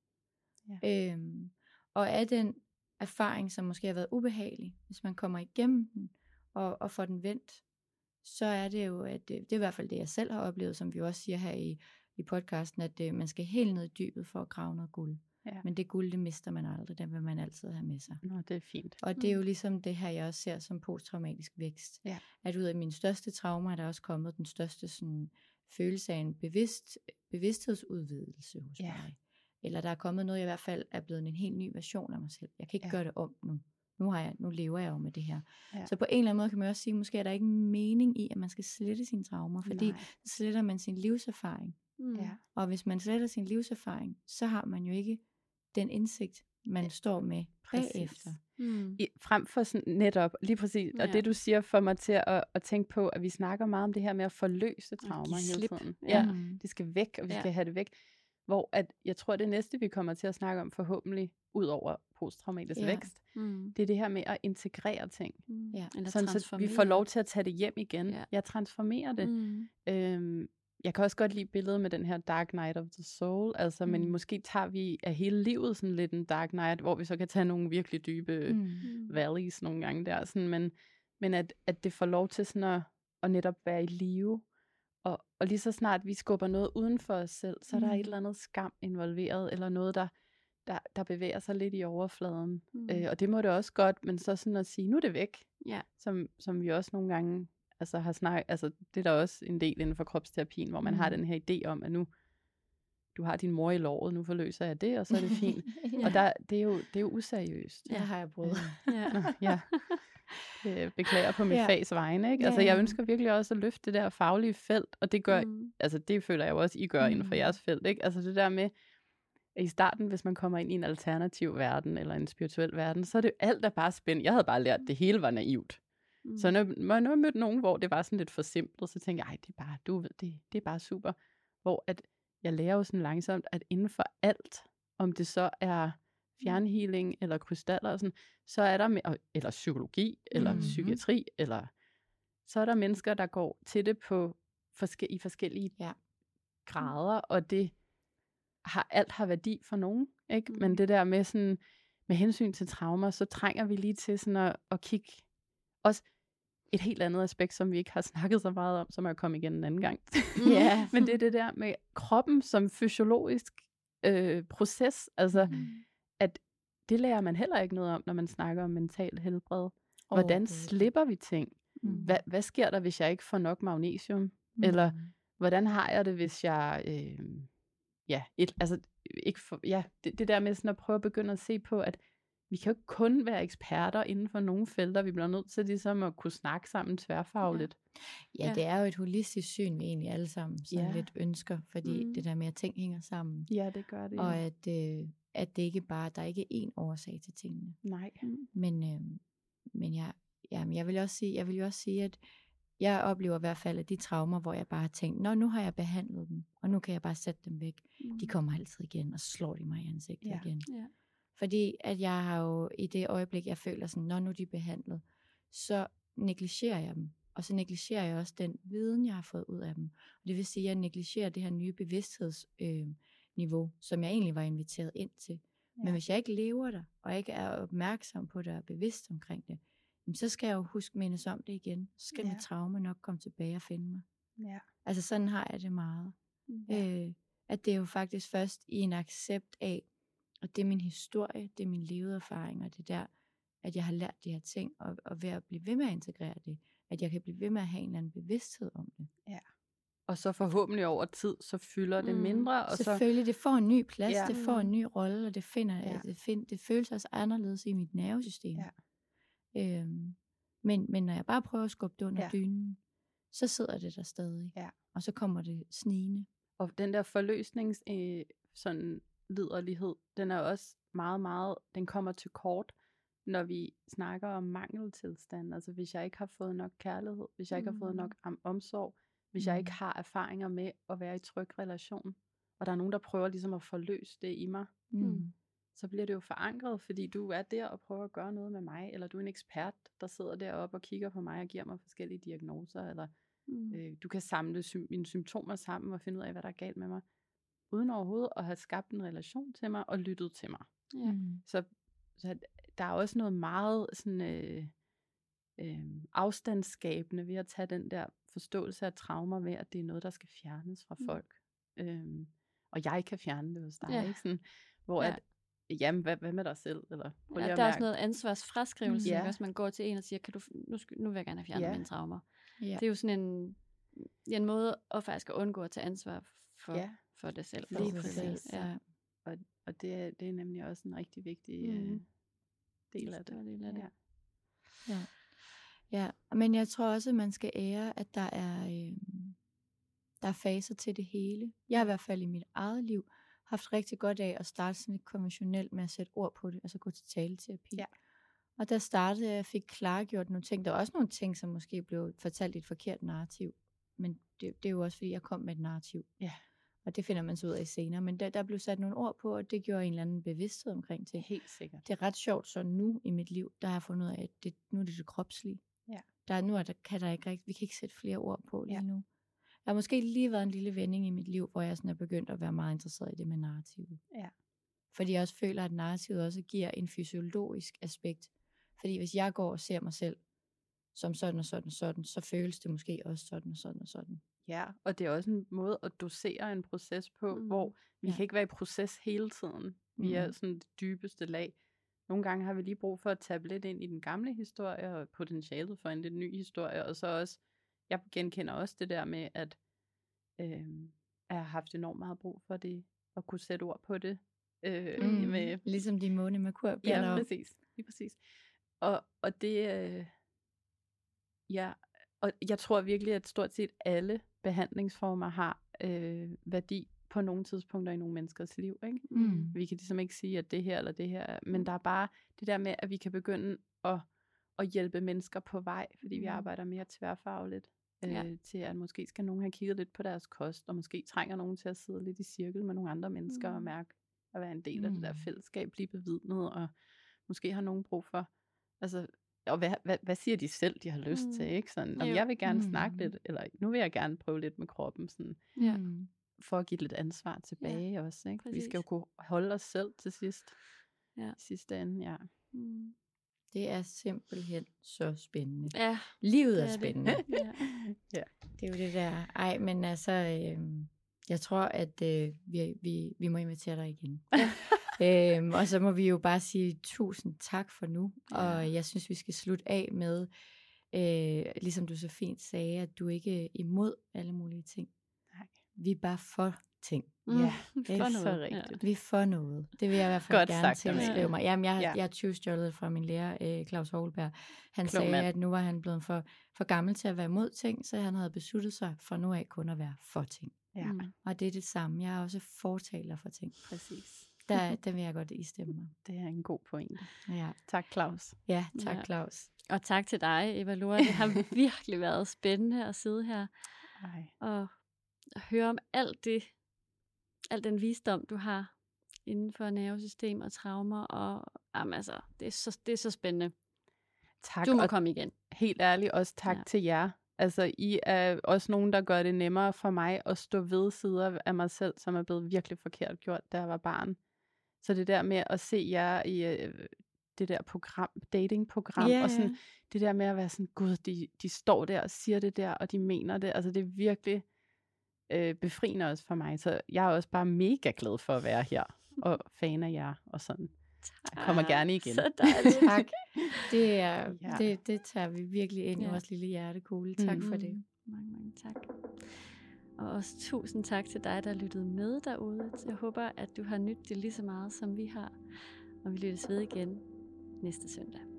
Ja. Øhm, og er den erfaring, som måske har været ubehagelig, hvis man kommer igennem den, og, og får den vendt, så er det jo, at det, det er i hvert fald det, jeg selv har oplevet, som vi jo også siger her i, i podcasten, at det, man skal helt ned i dybet for at grave noget guld. Ja. Men det guld, det mister man aldrig, det vil man altid have med sig. Nå, det er fint. Og det er jo ligesom det her, jeg også ser som posttraumatisk vækst. Ja. At ud af mine største traumer, er der også kommet den største sådan, følelse af en bevidst, bevidsthedsudvidelse hos Ja. mig. Eller der er kommet noget, jeg i hvert fald er blevet en helt ny version af mig selv. Jeg kan ikke Ja. gøre det om nu. Nu, har jeg, nu lever jeg jo med det her. Ja. Så på en eller anden måde kan man også sige, måske er der ikke mening i, at man skal slette sine traumer, fordi Nej. så sletter man sin livserfaring. Mm. Ja. Og hvis man sletter sin livserfaring, så har man jo ikke den indsigt, man Ja, står med præcis. bagefter. Mm. I, frem for sådan netop, lige præcis, og Ja. det du siger får mig til at, at tænke på, at vi snakker meget om det her med at forløse traumer give hele slip. tiden. Ja. Ja, Mm. det skal væk, og vi Ja. skal have det væk. Hvor at, jeg tror, det næste, vi kommer til at snakke om forhåbentlig, ud over posttraumatisk Ja. vækst, Mm. det er det her med at integrere ting. Mm. Ja. Eller Sådan, så vi transformere. får lov til at tage det hjem igen. Ja. Jeg transformerer det. Mm. Øhm, jeg kan også godt lide billedet med den her Dark Night of the Soul, altså, mm. men Mm. måske tager vi af hele livet sådan lidt en Dark Night, hvor vi så kan tage nogle virkelig dybe Mm. Mm. valleys nogle gange der, sådan, men, men at, at det får lov til sådan at, at netop være i live, og, og lige så snart vi skubber noget uden for os selv, så er der Mm. et eller andet skam involveret, eller noget, der, der, der bevæger sig lidt i overfladen, Mm. øh, og det må det også godt, men så sådan at sige, nu er det væk, Ja. som, som vi også nogle gange altså har snakket, altså det er der også en del inden for kropsterapien, hvor man Mm. har den her idé om, at nu, du har din mor i låret, nu forløser jeg det, og så er det fint. Ja. Og der, det, er jo, det er jo useriøst. Det har jeg prøvet. Ja. Nå, ja. Øh, beklager på mit Ja. fags vegne, ikke? Altså Ja, jeg ja. ønsker virkelig også at løfte det der faglige felt, og det gør, Mm. altså det føler jeg jo også, I gør Mm. inden for jeres felt, ikke? Altså det der med, at i starten, hvis man kommer ind i en alternativ verden, eller en spirituel verden, så er det alt er bare spændt. Jeg havde bare lært, at det hele var naivt. Mm. Så når, når jeg mødte nogen, hvor det var sådan lidt for simpelt, så tænkte jeg, ej, det er bare, du ved, det, det er bare super. Hvor at jeg lærer jo sådan langsomt, at inden for alt, om det så er fjernhealing, eller krystaller, og sådan, så er der, med, eller psykologi, eller Mhm. psykiatri, eller så er der mennesker, der går til det på forske, i forskellige Ja. grader, og det har, alt har værdi for nogen, ikke? Mm. Men det der med sådan, med hensyn til traumer, så trænger vi lige til sådan at, at kigge også et helt andet aspekt, som vi ikke har snakket så meget om, som er kommet igen en anden gang. Ja. Men det er det der med kroppen som fysiologisk øh, proces, altså Mm. at det lærer man heller ikke noget om, når man snakker om mental helbred. Hvordan Overhovedet. slipper vi ting? Mm. Hvad, hvad sker der, hvis jeg ikke får nok magnesium? Mm. Eller hvordan har jeg det, hvis jeg... Øh, ja, et, altså, ikke for, ja det, det der med sådan at prøve at begynde at se på, at vi kan jo ikke kun være eksperter inden for nogle felter. Vi bliver nødt til ligesom at kunne snakke sammen tværfagligt. Ja, Ja. det er jo et holistisk syn, vi egentlig alle sammen sådan Ja. lidt ønsker, fordi Mm. det der med, at ting hænger sammen, Ja, det gør det. og at, øh, at det ikke bare, der er ikke én årsag til tingene. Nej. Men, øh, men jeg, jamen, jeg vil også sige, jeg vil jo også sige, at jeg oplever i hvert fald, at de traumer, hvor jeg bare har tænkt, nå, nu har jeg behandlet dem, og nu kan jeg bare sætte dem væk, Mm. de kommer altid igen, og så slår de mig i ansigtet Ja. igen. Ja. Fordi at jeg har jo i det øjeblik, jeg føler sådan, når nu er de behandlet, så negligerer jeg dem. Og så negligerer jeg også den viden, jeg har fået ud af dem. Og det vil sige, at jeg negligerer det her nye bevidsthedsniveau, øh, niveau, som jeg egentlig var inviteret ind til. Ja. Men hvis jeg ikke lever der, og ikke er opmærksom på det og bevidst omkring det, jamen, så skal jeg jo huske mindes om det igen. Så skal Ja. mit traume nok komme tilbage og finde mig. Ja. Altså sådan har jeg det meget. Mm. Øh, at det er jo faktisk først i en accept af, og det er min historie, det er min levede erfaring, og det er der, at jeg har lært de her ting, og, og ved at blive ved med at integrere det, at jeg kan blive ved med at have en eller anden bevidsthed om det. Og så forhåbentlig over tid, så fylder det Mm. mindre. Og så, Selvfølgelig, det får en ny plads, Ja. det får en ny rolle, og det, finder, Ja. det, find, det føles også anderledes i mit nervesystem. Ja. Øhm, men, men når jeg bare prøver at skubbe det under Ja. dynen, så sidder det der stadig, Ja. og så kommer det snigende. og den der forløsnings øh, sådan liderlighed, den er også meget, meget, den kommer til kort, når vi snakker om mangeltilstand. Altså hvis jeg ikke har fået nok kærlighed, hvis jeg ikke har fået nok om- omsorg, hvis jeg ikke har erfaringer med at være i tryg relation, og der er nogen, der prøver ligesom at forløse det i mig, Mm. så bliver det jo forankret, fordi du er der og prøver at gøre noget med mig, eller du er en ekspert, der sidder deroppe og kigger på mig og giver mig forskellige diagnoser, eller Mm. øh, du kan samle sy- mine symptomer sammen og finde ud af, hvad der er galt med mig, uden overhovedet at have skabt en relation til mig og lyttet til mig. Ja. Mm. Så, så der er også noget meget sådan, øh, øh, afstandsskabende ved at tage den der forståelse af traumer ved, at det er noget, der skal fjernes fra Mm. folk. Øhm, og jeg kan fjerne det hos dig, Ja. ikke? Sådan, hvor Ja. at, jamen, hvad, hvad med dig selv? Eller, prøv lige Ja, at der er også mærke- noget ansvarsfraskrivelse, Mm. ikke? Ja. Også man går til en og siger, kan du, f- nu, skal, nu vil jeg gerne have fjernet Ja. mine traumer. Ja. Det er jo sådan en, ja, en måde at faktisk at undgå at tage ansvar for, Ja. for det selv. For Lige sig præcis. selv. Ja. Og, og det, er, det er nemlig også en rigtig vigtig Mm. øh, del af det. Stor del af det. Ja. Ja. Ja, men jeg tror også, at man skal ære, at der er, øh, Der er faser til det hele. Jeg har i hvert fald i mit eget liv haft rigtig godt af at starte sådan lidt konventionelt med at sætte ord på det, altså gå til taleterapi. Ja. Og der startede jeg, jeg fik klargjort nogle ting. Der var også nogle ting, som måske blev fortalt i et forkert narrativ. Men det, det er jo også, fordi jeg kom med et narrativ. Ja. Og det finder man så ud af senere. Men der, der blev sat nogle ord på, og det gjorde en eller anden bevidsthed omkring ting. Helt sikkert. Det er ret sjovt, så nu i mit liv, der har jeg fundet ud af, at det, nu er det det kropslige. Ja. Der, nu er der, kan der ikke rigtig, vi kan ikke sætte flere ord på lige Ja. nu. Der har måske lige været en lille vending i mit liv, hvor jeg sådan er begyndt at være meget interesseret i det med narrativet. Ja. Fordi jeg også føler, at narrativet også giver en fysiologisk aspekt. Fordi hvis jeg går og ser mig selv som sådan og sådan og sådan, så føles det måske også sådan og sådan og sådan. Ja, og det er også en måde at dosere en proces på, mm. hvor vi Ja. kan ikke være i proces hele tiden. Vi Mm. er sådan det dybeste lag. Nogle gange har vi lige brug for at tabe lidt ind i den gamle historie, og potentialet for en lidt ny historie, og så også, jeg genkender også det der med, at øh, jeg har haft enormt meget brug for det, at kunne sætte ord på det. Øh, Mm. med, Ligesom de måne Merkur bliver ja, der. præcis. Lige præcis. Og, og det, øh, ja, og jeg tror virkelig, at stort set alle behandlingsformer har øh, værdi på nogle tidspunkter i nogle menneskers liv, ikke? Mm. Vi kan ligesom ikke sige, at det her eller det her, men der er bare det der med, at vi kan begynde at, at hjælpe mennesker på vej, fordi vi Mm. arbejder mere tværfagligt, øh, Ja. til at måske skal nogen have kigget lidt på deres kost, og måske trænger nogen til at sidde lidt i cirkel med nogle andre mennesker Mm. og mærke at være en del af det der Mm. fællesskab, blive bevidnet, og måske har nogen brug for, altså, og hvad, hvad, hvad siger de selv, de har lyst Mm. til, ikke? Sådan, om Jo. jeg vil gerne Mm. snakke lidt, eller nu vil jeg gerne prøve lidt med kroppen, sådan, Ja. Mm. for at give lidt ansvar tilbage ja, også, ikke? Vi skal jo præcis. kunne holde os selv til sidst. Ja. I sidste ende, ja. Mm. Det er simpelthen så spændende. Ja, Livet det er er det. spændende. ja. Det er jo det der. Ej, men altså, øh, jeg tror, at øh, vi, vi, vi må invitere dig igen. øhm, og så må vi jo bare sige tusind tak for nu. Ja. Og jeg synes, vi skal slutte af med, øh, ligesom du så fint sagde, at du ikke er imod alle mulige ting. Nej. Vi er bare for ting. Mm. Ja, For det er så noget. rigtigt. Vi er for noget. Det vil jeg i hvert fald Godt gerne sagt, Amalie. tilskrive mig. Jamen, jeg, Ja. ja. jeg har tyvstjålet fra min lærer, øh, Claus Holberg. Han Klog sagde, mand. at nu var han blevet for, for gammel til at være imod ting, så han havde besluttet sig for nu af kun at være for ting. Ja, Mm. Og det er det samme. Jeg er også fortaler for ting. præcis. Der, der vil jeg godt istemme mig. Det er en god pointe. Ja, Tak, Claus. ja tak Ja. Claus. Og tak til dig, Eva Lora. Det har virkelig været spændende at sidde her Ej. og høre om alt det, al den visdom, du har inden for nervesystem og traumer. Og jamen, altså, det er så, det er så spændende. Tak, Du må og komme igen. helt ærligt også tak Ja. ja. til jer. Altså, I er også nogen, der gør det nemmere for mig at stå ved sider af mig selv, som er blevet virkelig forkert gjort, da jeg var barn. Så det der med at se jer i øh, det der program, datingprogram, Ja, og sådan, ja. det der med at være sådan, gud, de, de står der og siger det der, og de mener det. Altså, det er virkelig øh, befriende også for mig. Så jeg er også bare mega glad for at være her, og fan af jer, og sådan. Jeg kommer gerne igen. Så dejligt. Tak. Det, er, Ja. ja. det, det tager vi virkelig ind i Ja. vores lille hjertekugle. Tak Mm. for det. Mange, mange tak. Og også tusind tak til dig, der lyttede med derude. Jeg håber, at du har nydt det lige så meget, som vi har. Og vi lyttes ved igen næste søndag.